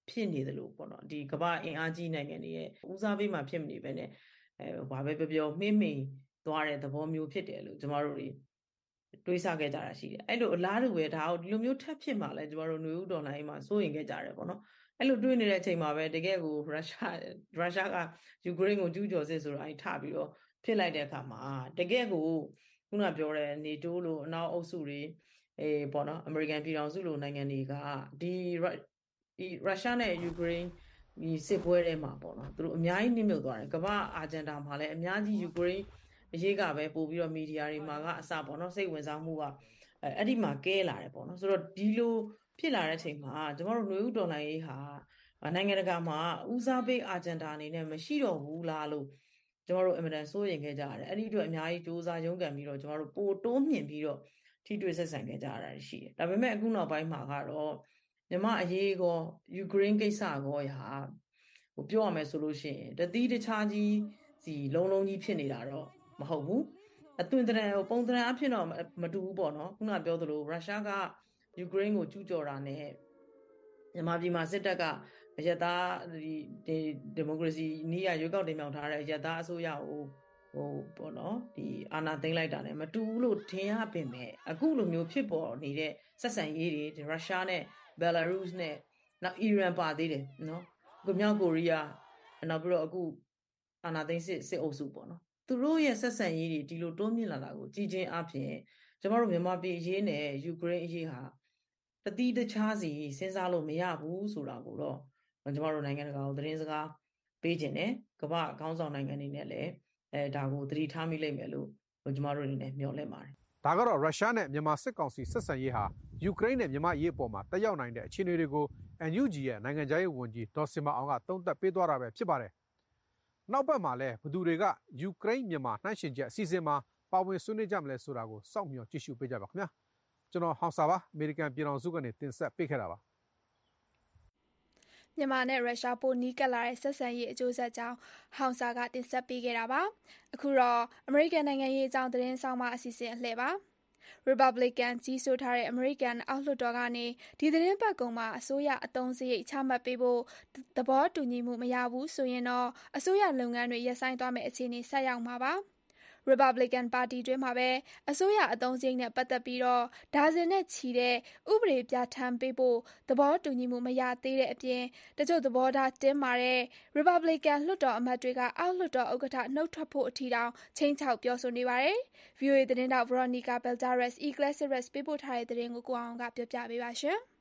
ဖြစ်နေတယ်လို့ပေါ့နော်ဒီကမ္ဘာအင်အားကြီးနိုင်ငံတွေရဲ့ဦးစားပေးမှာဖြစ်မနေပဲနဲ့အဲဘာပဲပြောပြောမှိမ့်မှိန်သွားတဲ့သဘောမျိုးဖြစ်တယ်လို့ကျမတို့တွေတွေးဆခဲ့ကြတာရှိတယ်အဲ့လိုအလားတူပဲဒါဒီလိုမျိုးထပ်ဖြစ်မှလည်းကျမတို့ຫນွေဦးတော်လိုင်းမှာစိုးရင်ခဲ့ကြတယ်ပေါ့နော်အဲ့လိုတွေးနေတဲ့အချိန်မှာပဲတကယ်ကိုရုရှားရုရှားကယူကရိန်းကိုကျူးကျော်စစ်ဆိုတာအဲ့ထပြီးတော့ဖြစ်လိုက်တဲ့အခါမှာတကယ်ကိုခုနပြောတဲ့နေတိုးလို့အနောက်အုပ်စုတွေအေးပေါ့နော်အမေရိကန်ပြည်ထောင်စုလိုနိုင်ငံတွေကဒီဒီရုရှားနဲ့ယူကရိန်းဒီစစ်ပွဲထဲမှာပေါ့နော်သူတို့အများကြီးနှိမ့်မြုပ်သွားတယ်ကမ္ဘာအာဂျန်ဒါမှာလည်းအများကြီးယူကရိန်းအရေးကပဲပို့ပြီးတော့မီဒီယာတွေမှာကအစပေါ့နော်စိတ်ဝင်စားမှုကအဲ့အဲ့ဒီမှာကဲလာတယ်ပေါ့နော်ဆိုတော့ဒီလိုဖြစ်လာတဲ့အချိန်မှာကျမတို့ຫນွေဦးတော်လှန်ရေးဟာနိုင်ငံတကာမှာဦးစားပေးအာဂျန်ဒါအနေနဲ့မရှိတော့ဘူးလားလို့ကျမတို့အင်မတန်စိုးရိမ်ခဲ့ကြရတယ်အဲ့ဒီအတွက်အများကြီးစူးစမ်းရုန်းကန်ပြီးတော့ကျမတို့ပိုတိုးမြင့်ပြီးတော့ထိတွေ့ဆက်ဆံခဲ့ကြရတာရှိတယ်ဒါပေမဲ့အခုနောက်ပိုင်းမှာကတော့မြန်မာအရေးကောယူကရိန်းကိစ္စကောရာဟိုပြောရမယ်ဆိုလို့ရှိရင်တတိတခြားကြီးစီလုံးလုံးကြီးဖြစ်နေတာတော့မဟုတ်ဘူးအသွင်တရံဟိုပုံတရံအဖြစ်တော့မတူဘူးပေါ့နော်ခုနပြောသလိုရုရှားကယူကရိန်းကိုကျူးကျော်တာနဲ့မြန်မာပြည်မှာစစ်တပ်ကအယက်သားဒီဒီမိုကရေစီနည်းရရွေးကောက်တင်မြှောက်ထားတဲ့အယက်သားအစိုးရကိုဟိုပေါ့နော်ဒီအာဏာသိမ်းလိုက်တာနဲ့မတူဘူးလို့ထင်ရပင်မဲ့အခုလိုမျိုးဖြစ်ပေါ်နေတဲ့ဆက်ဆံရေးတွေရုရှားနဲ့ဘယ်လာရုစ်နဲ့နောက်အီရန်ပါသေးတယ်နော်အခုမြောက်ကိုရီးယားနောက်ပြီးတော့အခုအာဏာသိမ်းစစ်စစ်အုပ်စုပေါ့နော်သူတို့ရဲ့ဆက်ဆံရေးတွေဒီလိုတိုးမြင့်လာတာကိုကြည်ချင်းအပြင်ကျမတို့မြန်မာပြည်အရေးနဲ့ယူကရိန်းအရေးဟာတတိတခြားစီစဉ်းစားလို့မရဘူးဆိုတာကိုတော့ကျမတို့နိုင်ငံတကာကိုသတင်းစကားပေးခြင်းနဲ့ကမ္ဘာအကောင်းဆောင်နိုင်ငံတွေနဲ့လည်းအဲဒါကိုသတိထားမိလိမ့်မယ်လို့ကျမတို့အနေနဲ့မျှော်လင့်ပါတယ်ဒါကတော့ရုရှားနဲ့မြန်မာစစ်ကောင်စီဆက်ဆံရေးဟာယူကရိန်းနဲ့မြန်မာအရေးအပေါ်မှာတက်ရောက်နိုင်တဲ့အခြေအနေတွေကို အန် ယူ ဂျီ ရဲ့နိုင်ငံခြားရေးဝန်ကြီးဒေါ်စင်မအောင်ကသုံးသပ်ပေးသွားတာပဲဖြစ်ပါတယ်နောက်ဘက်မှာလည်းဘသူတွေကယူကရိန်းမြန်မာနှိုင်းယှဉ်ချက်အစီအစဉ်မှာပါဝင်ဆွေးနွေးကြမလဲဆိုတာကိုစောင့်မျှော်ကြည့်ရှုပေးကြပါခင်ဗျာကျွန်တော်ဟောင်စာပါအမေရိကန်ပြည်ထောင်စုကနေတင်ဆက်ပေးခဲ့တာပါမြန်မာနဲ့ရုရှားပိုနီးကပ်လာတဲ့ဆက်ဆံရေးအကျိုးဆက်ကြောင့်ဟောင်စာကတင်ဆက်ပေးခဲ့တာပါအခုတော့အမေရိကန်နိုင်ငံရေးအကြောင်းသတင်းဆောင်မအစီအစဉ်အလှည့်ပါRepublican ကြီးစိုးထားတဲ့အမေရိကန်အောက်လွှတ်တော်ကနေဒီသတင်းပတ်ကုန်မှာအစိုးရအသုံးစရိတ်ချမှတ်ပေးဖို့သဘောတူညီမှုမရဘူးဆိုရင်တော့အစိုးရလုပ်ငန်းတွေရပ်ဆိုင်းသွားမယ့်အခြေအနေဆက်ရောက်မှာပါRepublican ပါတီတွင်းမှာပဲအစိုးရအသုံးစရိတ်နဲ့ပတ်သက်ပြီးတော့ဒါဇင်နဲ့ချီတဲ့ဥပဒေပြဋ္ဌာန်းပေးဖို့သဘောတူညီမှုမရသေးတဲ့အပြင်တချို့သဘောထားတင်းမာတဲ့ Republican လွှတ်တော်အမတ်တွေကအောက်လွှတ်တော်ဥက္ကဋ္ဌနှုတ်ထွက်ဖို့အထိတောင်ချိန်ချောက်ပြောဆိုနေပါတယ်။ ဗွီအိုအေသတင်းတောက် Veronica Balderas Iglesias ပေးပို့ထားတဲ့သတင်းကိုကိုအောင်ကပြောပြပေးပါရှင်။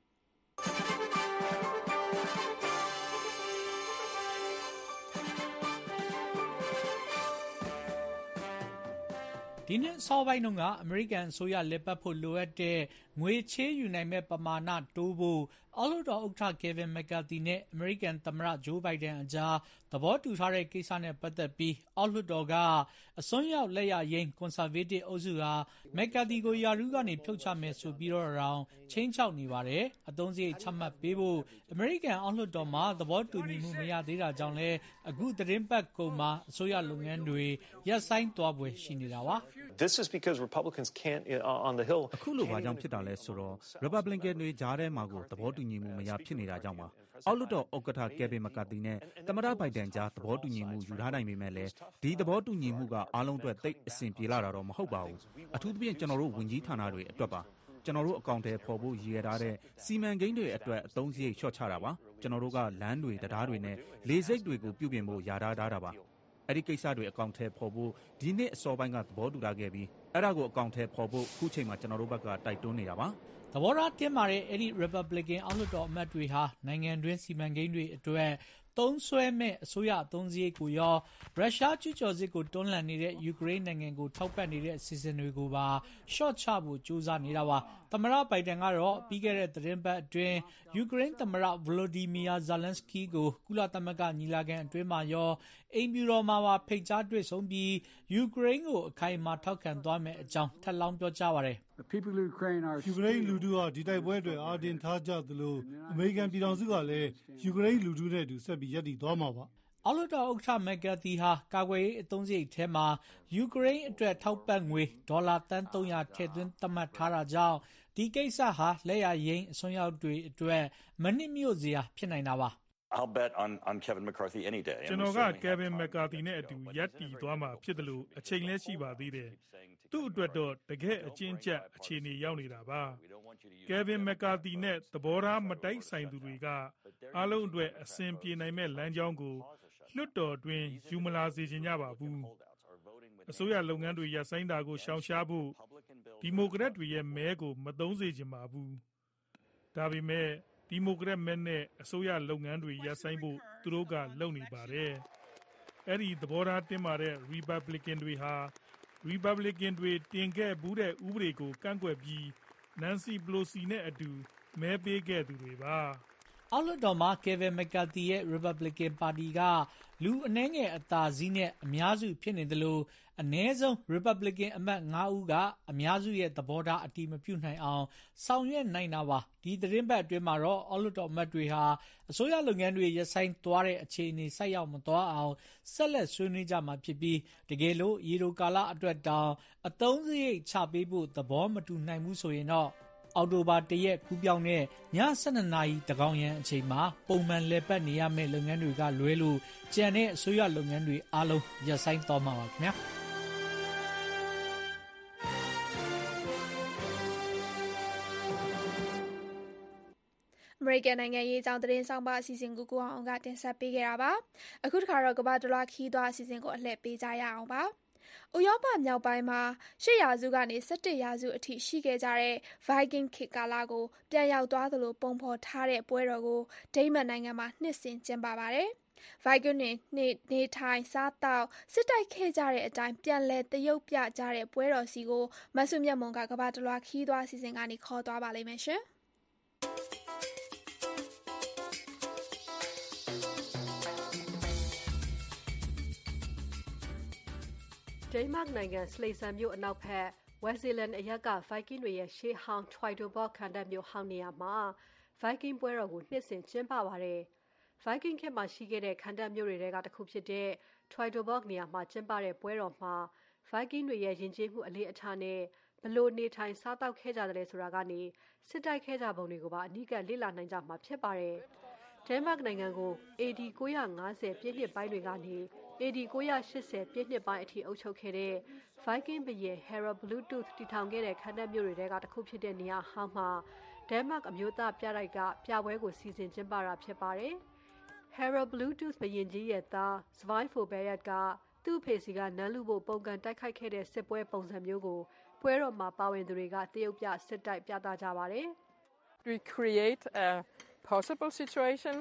ဒီနှစ်အစောပိုင်းတုန်းကအမေရိကန်အစိုးရလက်ပတ်ဖို့လိုအပ်တဲ့ငွေချေးယူနိုင်မဲ့ပမာဏတိုးဖို့အောက်လွှတ်တော်ဥက္ကဋ္ဌ Kevin McCarthy နဲ့အမေရိကန်သမ္မတ Joe Biden အကြားသဘောတူထားတဲ့ကိစ္စနဲ့ပတ်သက်ပြီးအောက်လွှတ်တော်ကအစွန်းရောက်လက်ရယိမ်း Conservative အုပ်စုဟာ McCarthy ကိုရာထူးကနေဖြုတ်ချမယ်ဆိုပြီးတော့တောင်ချိန်ချောက်နေပါတယ်။အသုံးစရိတ်ချမှတ်ပေးဖို့အမေရိကန်အောက်လွှတ်တော်မှာသဘောတူညီမှုမရသေးတာကြောင့်လည်းအခုသတင်းပတ်ကုန်မှာအစိုးရလုပ်ငန်းတွေရပ်ဆိုင်းသွားပွဲရှိနေတာပါ။ This is because Republicans can't uh, on the Hill အခုလိုဘာကြောင့်ဖြစ်တာလဲဆိုတော့ Republican တွေကြားထဲမှာကိုသဘောတူညီမှုမရဖြစ်နေတာကြောင့်ပါအောက်လွှတ်တော်ဥက္ကဋ္ဌ Kevin McCarthy နဲ့သမ္မတ Biden ကြားသဘောတူညီမှုယူထားနိုင်ပေမဲ့လည်းဒီသဘောတူညီမှုကအားလုံးအတွက်သိပ်အဆင်ပြေလာတာတော့မဟုတ်ပါဘူးအထူးသဖြင့်ကျွန်တော်တို့ဝန်ကြီးဌာနတွေအတွက်ပါကျွန်တော်တို့အကောင့်ထဲပေါ်ဖို့ရည်ရထားတဲ့စီမံကိန်းတွေအတွက်အသုံးစရိတ်လျှော့ချတာပါကျွန်တော်တို့ကလမ်းတွေတရားတွေနဲ့လေဆိပ်တွေကိုပြုပြင်ဖို့ယာထားတာပါအဲ့ဒီကိစ္စတွေအကောင့်ထဲပေါ်ဖို့ဒီနှစ်အစောပိုင်းကသဘောတူထားခဲ့ပြီးအဲ့ဒါကိုအကောင့်ထဲပေါ်ဖို့အခုချိန်မှာကျွန်တော်တို့ဘက်ကတိုက်တွန်းနေတာပါသဘောထားတင်းမာတဲ့အဲ့ဒီ Republican အောက်လွှတ်တော်အမတ်တွေဟာနိုင်ငံတွင်းစီမံကိန်းတွေအတွက်သုံးစွဲမဲ့အစိုးရအသုံးစရိတ်ကိုရောရုရှားကျူးကျော်စစ်ကိုတွန်းလှန်နေတဲ့ယူကရိန်းနိုင်ငံကိုထောက်ပံ့နေတဲ့အစီအစဉ်တွေကိုပါရှော့ချဖို့ကြိုးစားနေတာပါသမ္မတဘိုင်ဒန်ကတော့ပြီးခဲ့တဲ့သတင်းပတ်အတွင်းယူကရိန်းသမ္မတ Volodymyr Zelensky ကိုကုလသမဂ္ဂညီလာခံအတွင်းမှာရောအိမ်ဖြူတော်မှာပါဖိတ်ကြားတွေ့ဆုံပြီးယူကရိန်းကိုအခိုင်အမာထောက်ခံသွားမယ်အကြောင်းထပ်လောင်းပြောကြားပါတယ်ယူကရိန်းလူထုဟာဒီတိုက်ပွဲအတွက်အာတင်ထားကြသလိုအမေရိကန်ပြည်ထောင်စုကလည်းယူကရိန်းလူထုနဲ့အတူဆက်ပြီးရပ်တည်သွားမှာပါအောက်လွှတ်တော်ဥက္ကဋ္ဌ McCarthy ဟာကာကွယ်ရေးအသုံးစရိတ်ထဲမှာယူကရိန်းအတွက်ထောက်ပံ့ငွေဒေါ်လာသန်းသုံးရာထည့်သွင်းသတ်မှတ်ထားတာကြောင့်ဒီကိစ္စဟာလက်ရရင်းအစွန်းရောက်တွေအတွက်မနစ်မြို့စရာဖြစ်နိုင်တာပါ I'll bet on on Kevin McCarthy any day. ကျွန်တော်က Kevin McCarthy နဲ့အတူရပ်တည်သွားမှာဖြစ်တယ်လို့အချိန်လဲရှိပါသေးတယ်။သူ့အတွက်တော့တကယ်အချင်းကျပ်အခြေအနေရောက်နေတာပါ။ Kevin McCarthy နဲ့သဘောထားမတိုက်ဆိုင်သူတွေကအားလုံးအတွက်အဆင်ပြေနိုင်မဲ့လမ်းကြောင်းကိုလွတ်တော်တွင်ယူမလာစေချင်ကြပါဘူး။အစိုးရလုပ်ငန်းတွေရပ်ဆိုင်းတာကိုရှောင်ရှားဖို့ဒီမိုကရက်တွေရဲ့မဲကိုမသုံးစေချင်ပါဘူး။ဒါပေမဲ့ဒီမိုကရက်မဲနဲ့အစိုးရလုပ်ငန်းတွေရပ်ဆိုင်းဖို့သူတို့ကလုပ်နေပါတယ်။အဲ့ဒီသဘောထားတင်းမာတဲ့ Republican တွေဟာ Republican တွေတင်ခဲ့ဘူးတဲ့ဥပဒေကိုကန့်ကွက်ပြီး Nancy Pelosi နဲ့အတူမဲပေးခဲ့သူတွေပါ။အောက်လွှတ်တော်မှာ Kevin McCarthy ရဲ့ Republican ပါတီကလူအနည်းငယ်အသာစီးနဲ့အများစုဖြစ်နေတယ်လို့အနည်းဆုံး Republican အမတ်၅ဦးကအများစုရဲ့သဘောထားအတိမပြုနိုင်အောင်ဆောင်ရွက်နိုင်တာပါဒီသတင်းပတ်အတွင်းမှာတော့အောက်လွှတ်တော်အမတ်တွေဟာအစိုးရလုပ်ငန်းတွေရပ်ဆိုင်းသွားတဲ့အခြေအနေဆိုက်ရောက်မသွားအောင်ဆက်လက်ဆွေးနွေးကြမှာဖြစ်ပြီးတကယ်လို့ရေတိုကာလအတွက်တောင်အသုံးစရိတ်ချပေးဖို့သဘောမတူနိုင်ဘူးဆိုရင်တော့အော်တိုဘာတရက်ကူးပြောင်းတဲ့ည၁၂နာရီတကောင်ရန်အချိန်မှာပုံမှန်လည်ပတ်နေရမယ့်လုပ်ငန်းတွေကလွဲလို့ကျန်တဲ့အစိုးရလုပ်ငန်းတွေအားလုံးရပ်ဆိုင်းသွားမှာပါခင်ဗျာအမေရိကန်နိုင်ငံရေးအကြောင်းသတင်းဆောင်ပါအစီအစဉ်ကိုကိုအောင်ကတင်ဆက်ပေးခဲ့တာပါအခုတစ်ခါတော့ကမ္ဘာတလွှားခီးသွားအစီအစဉ်ကိုအလှည့်ပေးကြရအောင်ပါဥရောပမြောက်ပိုင်းမှာရှစ်ရာစုကနေ၁၁ရာစုအထိရှိခဲ့ကြတဲ့ Viking ခေတ်ကာလကိုပြန်ရောက်သွားသလိုပုံဖော်ထားတဲ့ပွဲတော်ကိုဒိန်းမတ်နိုင်ငံမှာနှစ်စဉ်ကျင်းပပါတယ်။ Viking တွေနေနေထိုင်စားသောက်စစ်တိုက်ခဲ့ကြတဲ့အတိုင်းပြန်လည်သရုပ်ပြကြတဲ့ပွဲတော်စီကိုမဆုမြတ်မွန်ကကမ္ဘာတလွှားခီးသွားအစီအစဉ်ကနေခေါ်သွားပါလိမ့်မယ်ရှင်။ဒိန်းမတ်နိုင်ငံစလေဆန်မြို့အနောက်ဘက်ဝက်ဇီလန်အရက်က Viking တွေရဲ့ရှေးဟောင်း Teutoburg ခံတပ်မြို့ဟောင်းနေရာမှာ Viking ပွဲတော်ကိုနှစ်စဉ်ကျင်းပပါတယ်။ Viking ခေတ်မှာရှိခဲ့တဲ့ခံတပ်မြို့တွေကတစ်ခုဖြစ်တဲ့ Teutoburg နေရာမှာကျင်းပတဲ့ပွဲတော်မှာ Viking တွေရဲ့ယဉ်ကျေးမှုအလေးအထားနဲ့ဘလို့နေထိုင်စားသောက်ခဲ့ကြတယ်ဆိုတာကနေစစ်တိုက်ခဲ့ကြပုံတွေကိုပါအနီးကပ်လေ့လာနိုင်ကြမှာဖြစ်ပါတယ်။ဒိန်းမတ်နိုင်ငံကို အေဒီ၉၅၀ပြည့်နှစ်ပိုင်းတွေကနေ အေဒီ၉၈၀ပြည့်နှစ်ပိုင်းအထိအုပ်ချုပ်ခဲ့တဲ့ Viking ဘုရင် Harald Bluetooth တည်ထောင်ခဲ့တဲ့ခံတပ်မြို့တွေကတစ်ခုဖြစ်တဲ့နေရာဟောင်းမှာဒိန်းမတ်အမျိုးသားပြတိုက်ကပြပွဲကိုစီစဉ်ကျင်းပတာဖြစ်ပါတယ်။ Harald Bluetooth ဘုရင်ကြီးရဲ့သား Svein Forberg ကသူ့ဖေစီကနန်းလူဖို့ပုံကန်တိုက်ခိုက်ခဲ့တဲ့စစ်ပွဲပုံစံမျိုးကိုပွဲတော်မှာပါဝင်သူတွေကတရုတ်ပြစစ်တိုက်ပြသကြပါတယ်။ We create a possible situation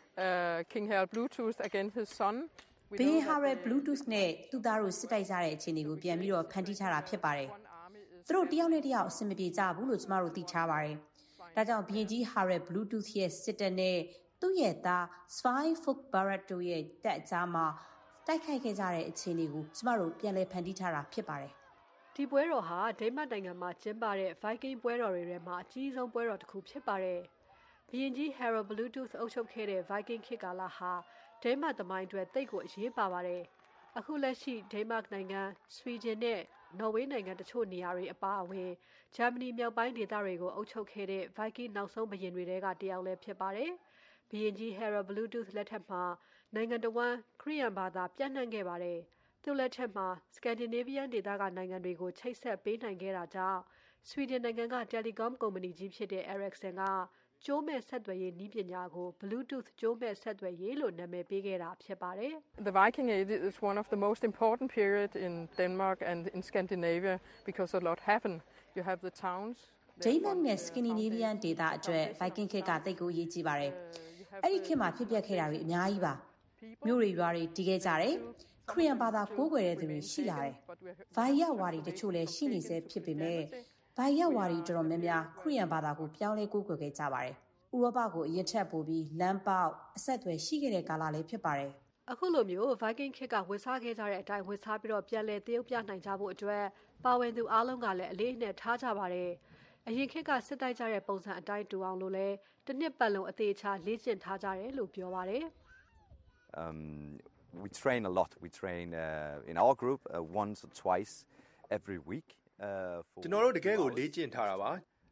uh, King Harald Bluetooth against his son ဘီဟာရယ် Bluetooth နဲ့သူ့သားတို့စစ်တိုက်ကြတဲ့အခြေအနေကိုပြန်ပြီးတော့ဖန်တီးထားတာဖြစ်ပါတယ်။သူတို့တယောက်နဲ့တယောက်အဆင်မပြေကြဘူးလို့ကျမတို့သိထားပါတယ်။ဒါကြောင့်ဘီရင်ကြီးဟာရယ် Bluetooth ရဲ့စစ်တပ်နဲ့သူ့ရဲ့သား Svein Forberg တို့ရဲ့တပ်အကြားမှာတိုက်ခိုက်ခဲ့ကြတဲ့အခြေအနေကိုကျမတို့ပြန်လည်ဖန်တီးထားတာဖြစ်ပါတယ်။ဒီပွဲတော်ဟာဒိန်းမတ်နိုင်ငံမှာကျင်းပတဲ့ Viking ပွဲတော်တွေထဲမှာအကြီးဆုံးပွဲတော်တစ်ခုဖြစ်ပါတယ်။ဘီရင်ကြီး Harald Bluetooth အုပ်ချုပ်ခဲ့တဲ့ Viking ခေတ်ကာလဟာဒိန်းမတ်သမိုင်းအတွက်တိတ်ကိုအရေးပါပါတယ်။အခုလက်ရှိဒိန်းမတ်နိုင်ငံ၊ဆွီဒင်နဲ့နော်ဝေးနိုင်ငံတချို့နေရာတွေအပါအဝင်ဂျာမနီမြောက်ပိုင်းဒေသတွေကိုအုပ်ချုပ်ခဲ့တဲ့ Viking နောက်ဆုံးဘုရင်တွေကတယောက်လည်းဖြစ်ပါတယ်။ဘုရင်ကြီး Harald Bluetooth လက်ထက်မှာနိုင်ငံတော်ဝန်ခရစ်ယာန်ဘာသာပြန့်နှံ့ခဲ့ပါတယ်။သူ့လက်ထက်မှာ Scandinavian ဒေသကနိုင်ငံတွေကိုချိတ်ဆက်ပေးနိုင်ခဲ့တာကြောင့်ဆွီဒင်နိုင်ငံက Telecom ကုမ္ပဏီကြီးဖြစ်တဲ့ Ericsson ကကျိုးမဲ့ဆက်သွယ်ရေးနည်းပညာကို Bluetooth ကျိုးမဲ့ဆက်သွယ်ရေးလို့နာမည်ပေးခဲ့တာဖြစ်ပါတယ်။ The Viking Age is one of the most important period in Denmark and in Scandinavia because a lot happened. You have the towns. ဒိန်းမတ်နဲ့ Scandinavian ဒေသအတွက် Viking ခေတ်ကတိတ်ကိုအရေးကြီးပါတယ်။အဲ့ဒီခေတ်မှာဖြစ်ပျက်ခဲ့တာတွေအများကြီးပါ။မြို့တွေရွာတွေတည်ခဲ့ကြတယ်။ခရစ်ယာန်ဘာသာကိုးကွယ်တဲ့သူတွေရှိလာတယ်။ဗာယဝါဒီတချို့လည်းရှိနေစေဖြစ်ပေမဲ့ဗာယဝါဒီတော်တော်များများခရစ်ယာန်ဘာသာကိုပြောင်းလဲကိုးကွယ်ခဲ့ကြပါတယ်။ဥရောပကိုအရင်ထက်ပိုပြီးလမ်းပေါက်အဆက်အသွယ်ရှိခဲ့တဲ့ကာလလေးဖြစ်ပါတယ်။အခုလိုမျိုး Viking ခေတ်ကဝတ်စားခဲ့ကြတဲ့အတိုင်းဝတ်စားပြီးတော့ပြန်လည်သရုပ်ပြနိုင်ကြဖို့အတွက်ပါဝင်သူအားလုံးကလည်းအလေးအနက်ထားကြပါတယ်။အရင်ခေတ်ကစစ်တိုက်ကြတဲ့ပုံစံအတိုင်းတူအောင်လို့လဲတစ်နှစ်ပတ်လုံးအသေးချာလေ့ကျင့်ထားကြတယ်လို့ပြောပါတယ်။ Um we train a lot. We train uh, in our group uh, once or twice every week. Uh, ကျွန်တော်တို့တကယ်ကိုလေ့ကျင့်ထားတာပါ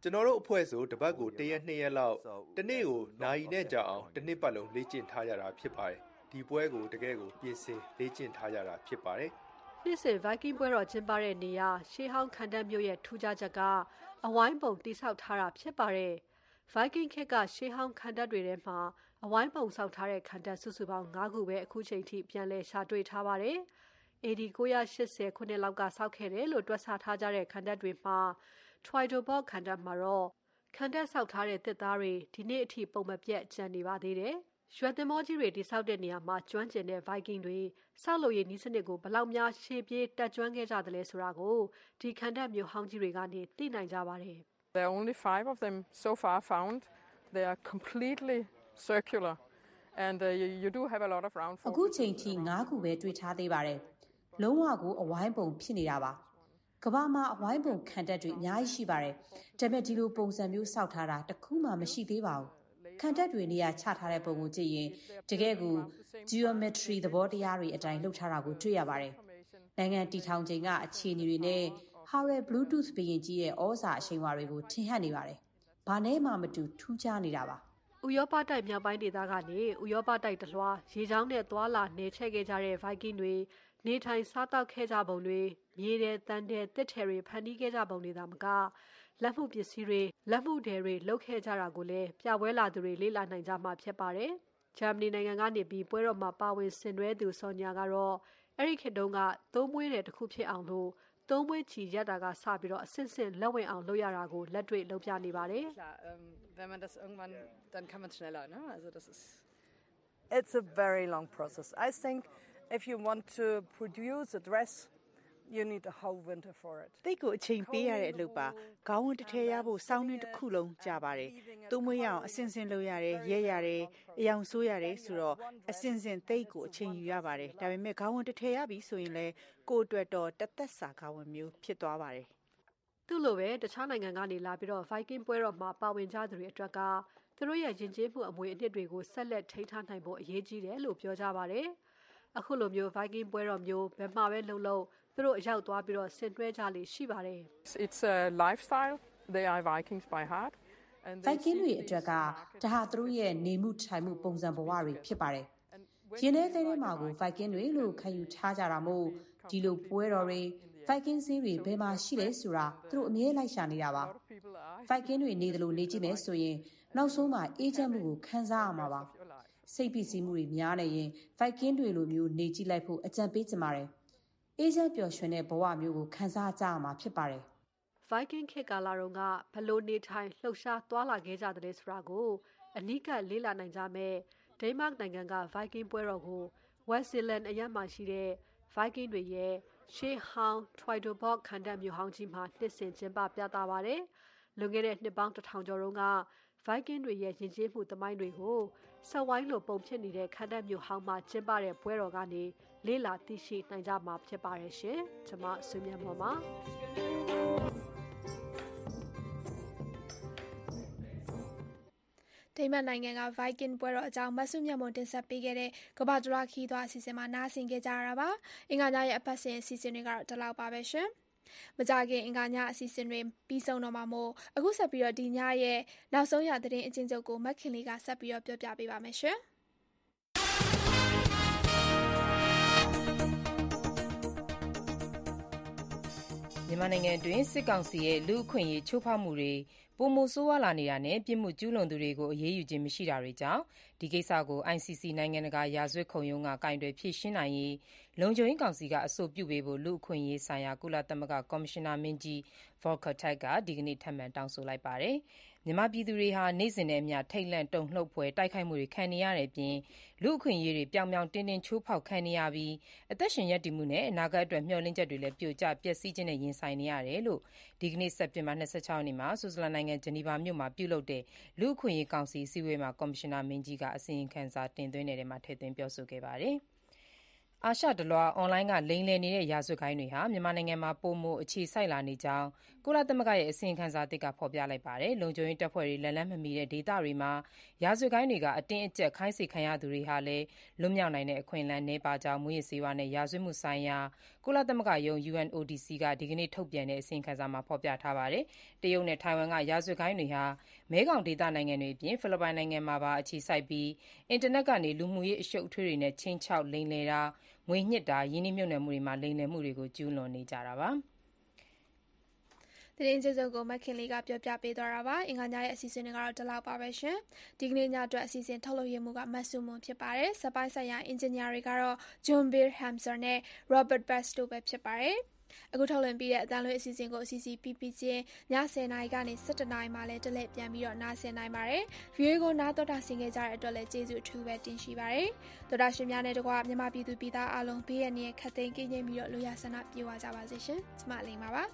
ကျွန်တော်တို့အဖွဲ့ဆိုတပတ်ကိုတစ်ရက်နှစ်ရက်လောက်တစ်နေ့ကိုနိုင်နဲ့ကြာအောင်တစ်နှစ်ပတ်လုံးလေ့ကျင့်ထားကြတာဖြစ်ပါတယ်ဒီပွဲကိုတကယ်ကိုပြင်ဆင်လေ့ကျင့်ထားကြတာဖြစ်ပါတယ်နှစ်စဉ် Viking ပွဲတော်ကျင်းပတဲ့နေရာရှေးဟောင်းခံတပ်မြို့ရဲ့ထူးခြားချက်ကအဝိုင်းပုံတိဆောက်ထားတာဖြစ်ပါတယ်။ Viking ခေတ်ကရှေးဟောင်းခံတပ်တွေထဲမှာအဝိုင်းပုံဆောက်ထားတဲ့ခံတပ်စုစုပေါင်း၅ခုပဲအခုချိန်ထိပြန်လည်ရှာတွေ့ထားပါတယ်။ A D ၉၈၀ခုနှစ်လောက်ကဆောက်ခဲ့တယ်လို့တွက်ဆထားကြတဲ့ခံတပ်တွေမှာ Twydoburg ခံတပ်မှာတော့ခံတပ်ဆောက်ထားတဲ့တစ်သားတွေဒီနေ့အထိပုံမပြတ်ကျန်နေပါသေးတယ်။ရွှေသင်္ဘောကြီးတွေတိဆောက်တဲ့နေရာမှာကျွမ်းကျင်တဲ့ Viking တွေဆောက်လုပ်ရေးနည်းစနစ်ကိုဘယ်လောက်များရှေ့ပြေးတက်ကျွမ်းခဲ့ကြသလဲဆိုတာကိုဒီခံတပ်မြို့ဟောင်းကြီးတွေကနေသိနိုင်ကြပါတယ်။ There are only five of them so far found. They are completely circular and uh, you, you do have a lot of round forms. အခုချိန်ထိ၅ခုပဲတွေ့ထားသေးပါတယ်။လုံးဝကိုအဝိုင်းပုံဖြစ်နေတာပါ။ကမ္ဘာမှာအဝိုင်းပုံခံတပ်တွေအများကြီးရှိပါတယ်။ဒါပေမဲ့ဒီလိုပုံစံမျိုးစောက်ထားတာတစ်ခုမှမရှိသေးပါဘူး။ခံတပ်တွေနေရာချထားတဲ့ပုံကိုကြည့်ရင်တကယ်ကို geometry သဘောတရားတွေအတိုင်းလှုပ်ထားတာကိုတွေ့ရပါတယ်။နိုင်ငံတီထောင်ချိန်ကအခြေအနေတွေနဲ့ Harald Bluetooth ဘရင်ကြီးရဲ့ဩဇာအရှိန်အဝါတွေကိုထင်ဟပ်နေပါတယ်။ဘာနဲ့မှမတူထူးခြားနေတာပါ။ဥရောပတိုက်မြောက်ပိုင်းဒေသကနေဥရောပတိုက်တလွှာရေချောင်းနဲ့သွာလာနေချဲ့ခဲ့ကြတဲ့ Viking တွေနေထိုင်စားတောက်ခဲ့ကြပုံတွေမြေတဲ့တန်တဲ့တစ်ထည်တွေဖန်တီးခဲ့ကြပုံတွေသာမကလက်မှုပစ္စည်းတွေလက်မှုတွေတွေလုပ်ခဲ့ကြတာကိုလည်းပြပွဲလာသူတွေလေ့လာနိုင်ကြမှာဖြစ်ပါတယ်။ဂျာမနီနိုင်ငံကနေပြီးပွဲတော်မှာပါဝင်ဆင်နွှဲသူဆော်ညာကတော့အဲ့ဒီခေတ်တုန်းကသုံးမွေးတဲ့တစ်ခုဖြစ်အောင်လို့သုံးမွေးချီရက်တာကစပြီးတော့အဆင့်ဆင့်လက်ဝင်အောင်လုပ်ရတာကိုလက်တွေ့လုပ်ပြနေပါတယ်။ Wenn man das irgendwann dann kann man schneller, ne? Also das ist It's a very long process. I think if you want to produce a dress you need a whole winter for it. တိတ်ကိုအချိန်ပေးရတဲ့အလုပ်ပါ။ခေါင်းဝန်းတစ်ထည်ရဖို့စောင်းနှင်းတစ်ခုလုံးကြာပါတယ်။သုံးမွေးရအောင်အစင်စင်လုပ်ရတယ်၊ရဲရတယ်၊အယောင်ဆိုးရတယ်ဆိုတော့အစင်စင်တိတ်ကိုအချိန်ယူရပါတယ်။ဒါပေမဲ့ခေါင်းဝန်းတစ်ထည်ရပြီဆိုရင်လည်းကိုယ်အတွက်တော့တသက်စာခေါင်းဝန်းမျိုးဖြစ်သွားပါတယ်။သူ့လိုပဲတခြားနိုင်ငံကနေလာပြီးတော့ Viking ပွဲတော်မှာပါဝင်ကြသူတွေအတွက်ကသူတို့ရဲ့ယဉ်ကျေးမှုအမွေအနှစ်တွေကိုဆက်လက်ထိန်းထားနိုင်ဖို့အရေးကြီးတယ်လို့ပြောကြပါတယ်။အခုလိုမျိုး Viking ပွဲတော်မျိုးဘယ်မှာပဲလှုပ်လှုပ်သူတို့အရောက်သွားပြီးတော့ဆင်နွှဲကြလေရှိပါတယ်။ It's a lifestyle. They are Vikings by heart. And Viking တွေအတွက်ကဒါဟာသူတို့ရဲ့နေမှုထိုင်မှုပုံစံဘဝတွေဖြစ်ပါတယ်။ရင်းတဲ့တဲ့မှာကို Viking တွေလို့ခံယူထားကြတာမို့ဒီလိုပွဲတော်တွေ Viking စည်းတွေဘယ်မှာရှိလဲဆိုတာသူတို့အမြဲလိုက်ရှာနေတာပါ။ Viking တွေနေတယ်လို့နေကြည့်မယ်ဆိုရင်နောက်ဆုံးမှာအေးချမ်းမှုကိုခံစားရမှာပါ။စိတ်ပီစီမှုတွေများနေရင် Viking တွေလိုမျိုးနေကြည့်လိုက်ဖို့အကြံပေးချင်ပါတယ်။အေးချမ်းပျော်ရွှင်တဲ့ဘဝမျိုးကိုခံစားကြရမှာဖြစ်ပါတယ်။ Viking ခေတ်ကာလတုန်းကဘလို့နေထိုင်လှုပ်ရှားသွားလာခဲ့ကြတဲ့ဆိုတာကိုအနိကလေ့လာနိုင်ကြမယ်ဒိန်းမတ်နိုင်ငံက Viking ပွဲတော်ကို West Zealand အရပ်မှာရှိတဲ့ Viking တွေရဲ့ရှေးဟောင်း Twydoburg ခံတပ်မြို့ဟောင်းကြီးမှာနှစ်စဉ်ကျင်းပပြသပါတယ်။လွန်ခဲ့တဲ့နှစ်ပေါင်းတစ်ထောင်ကျော်တုန်းက Viking တွေရဲ့ယဉ်ကျေးမှုသမိုင်းတွေကိုဆက်ဝိုင်းလိုပုံဖြစ်နေတဲ့ခံတပ်မြို့ဟောင်းမှာကျင်းပတဲ့ပွဲတော်ကနေလေ့လာသိရှိနိုင်ကြမှာဖြစ်ပါတယ်ရှင်။ကျွန်မဆွေမြတ်မော်ပါဒိန်းမတ်နိုင်ငံက Viking ပွဲတော်အကြောင်းမဆုမြတ်မွန်တင်ဆက်ပေးခဲ့တဲ့ကမ္ဘာတလွှာခီးသွားအစီအစဉ်မှာနားဆင်ခဲ့ကြရတာပါ။အင်္ဂါညရဲ့အပတ်စဉ်အစီအစဉ်တွေကတော့ဒီလောက်ပါပဲရှင်။မကြခင်အင်္ဂါညအစီအစဉ်တွေပြီးဆုံးတော့မှာမို့အခုဆက်ပြီးတော့ဒီညရဲ့နောက်ဆုံးရသတင်းအချင်းချုပ်ကိုမက်ခင်လေးကဆက်ပြီးတော့ပြောပြပေးပါမယ်ရှင်။မြန်မာနိုင်ငံတွင်စစ်ကောင်စီရဲ့လူ့အခွင့်အရေးချိုးဖောက်မှုတွေပိုမိုဆိုးဝါးလာနေတာနဲ့ပြစ်မှုကျူးလွန်သူတွေကိုအရေးယူခြင်းမရှိတာတွေကြောင့်ဒီကိစ္စကို I C C နိုင်ငံတကာရာဇဝတ်ခုံရုံးကကင်တွယ်ဖြေရှင်းနိုင်ရေးလုံခြုံရေးကောင်စီကအဆိုပြုပေးဖို့လူ့အခွင့်အရေးဆိုင်ရာကုလသမဂ္ဂကော်မရှင်နာမင်းကြီး Volker Turk ကဒီကနေ့ထပ်မံတောင်းဆိုလိုက်ပါတယ်။မြန်မာပြည်သူတွေဟာနေ့စဉ်နဲ့အမျှထိတ်လန့်တုန်လှုပ်ဖွယ်တိုက်ခိုက်မှုတွေခံနေရတဲ့အပြင်လူ့အခွင့်အရေးတွေပြောင်ပြောင်တင်းတင်းချိုးဖောက်ခံနေရပြီးအသက်ရှင်ရပ်တည်မှုနဲ့အနာဂတ်အတွက်မျှော်လင့်ချက်တွေလည်းပြိုကျပျက်စီးခြင်းနဲ့ရင်ဆိုင်နေရတယ်လို့ဒီကနေ့စက်တင်ဘာ၂၆ရက်နေ့မှာဆွစ်ဇာလန်နိုင်ငံဂျနီဗာမြို့မှာပြုလုပ်တဲ့လူ့အခွင့်အရေးကောင်စီအစည်းအဝေးမှာကော်မရှင်နာမင်းကြီးကအစီရင်ခံစာတင်သွင်းတဲ့ထဲမှာထည့်သွင်းပြောဆိုခဲ့ပါတယ်။အာရှတလွှာအွန်လိုင်းကလိမ်လည်နေတဲ့ရာဇဝတ်ဂိုဏ်းတွေဟာမြန်မာနိုင်ငံမှာပိုမိုအခြေစိုက်လာနေကြောင်းကုလသမဂ္ဂရဲ့အစီရင်ခံစာသစ်ကဖော်ပြလိုက်ပါတယ်။လုံခြုံရေးတပ်ဖွဲ့တွေလက်လန်းမမီတဲ့ဒေသတွေမှာရာဇဝတ်ဂိုဏ်းတွေကအတင်းအကျပ်ခိုင်းစေခံရသူတွေဟာလည်းလွတ်မြောက်နိုင်တဲ့အခွင့်အလမ်းနည်းပါးကြောင်းမူရစ်ဆေးဝါးနဲ့ရာဇဝတ်မှုဆိုင်ရာကုလသမဂ္ဂရုံး U N O D C ကဒီကနေ့ထုတ်ပြန်တဲ့အစီရင်ခံစာမှာဖော်ပြထားပါတယ်။တရုတ်နဲ့ထိုင်ဝမ်ကရာဇဝတ်ဂိုဏ်းတွေဟာမဲခေါင်ဒေသနိုင်ငံတွေအပြင်ဖိလစ်ပိုင်နိုင်ငံမှာပါအခြေစိုက်ပြီးအင်တာနက်ကနေလူမှုရေးအရှုပ်အထွေးတွေနဲ့ချင်းချောက်လိမ်လည်တာငွေညှစ်တာရင်းနှီးမြှုပ်နှံမှုတွေမှာလိမ်လည်မှုတွေကိုကျူးလွန်နေကြတာပါ။သတင်းကြေးစုံကိုမခင်လေးကပြောပြပေးသွားတာပါ။အင်္ဂါညရဲ့အစီအစဉ်တွေကတော့ဒီလောက်ပါပဲရှင်။ဒီကနေ့ညအတွက်အစီအစဉ်ထုတ်လုပ်ရမှုကမတ်ဆူမွန်ဖြစ်ပါတယ်။စပိုင်းဆိုင်ရာအင်ဂျင်နီယာတွေကတော့ John Beer Hamser နဲ့ Robert Best တို့ပဲဖြစ်ပါတယ်။အခုထုတ်လွှင့်ပြီးတဲ့အတန်းလွှင့်အစီအစဉ်ကိုအစီအစီပြီးပြီးချင်းညဆယ်နာရီကနေဆယ်တစ်နာရီမှလည်းတလဲပြန်ပြီးတော့နားဆင်နိုင်ပါတယ်။ view ကိုနားတော်တာဆင်ခဲ့ကြတဲ့အတွက်လည်းကျေးဇူးအထူးပဲတင်ရှိပါတယ်။တော်တာရှင်များနဲ့တကွမြန်မာပြည်သူပြည်သားအားလုံးဘေးရန်ရဲ့ခတ်သိမ်းကင်းကျင်းပြီးတော့လူရဆန္ဒပြေဝကြပါစေရှင်။ကျမလိမ္မာပါ။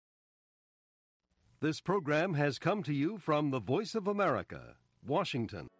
This program has come to you from the Voice of America, Washington.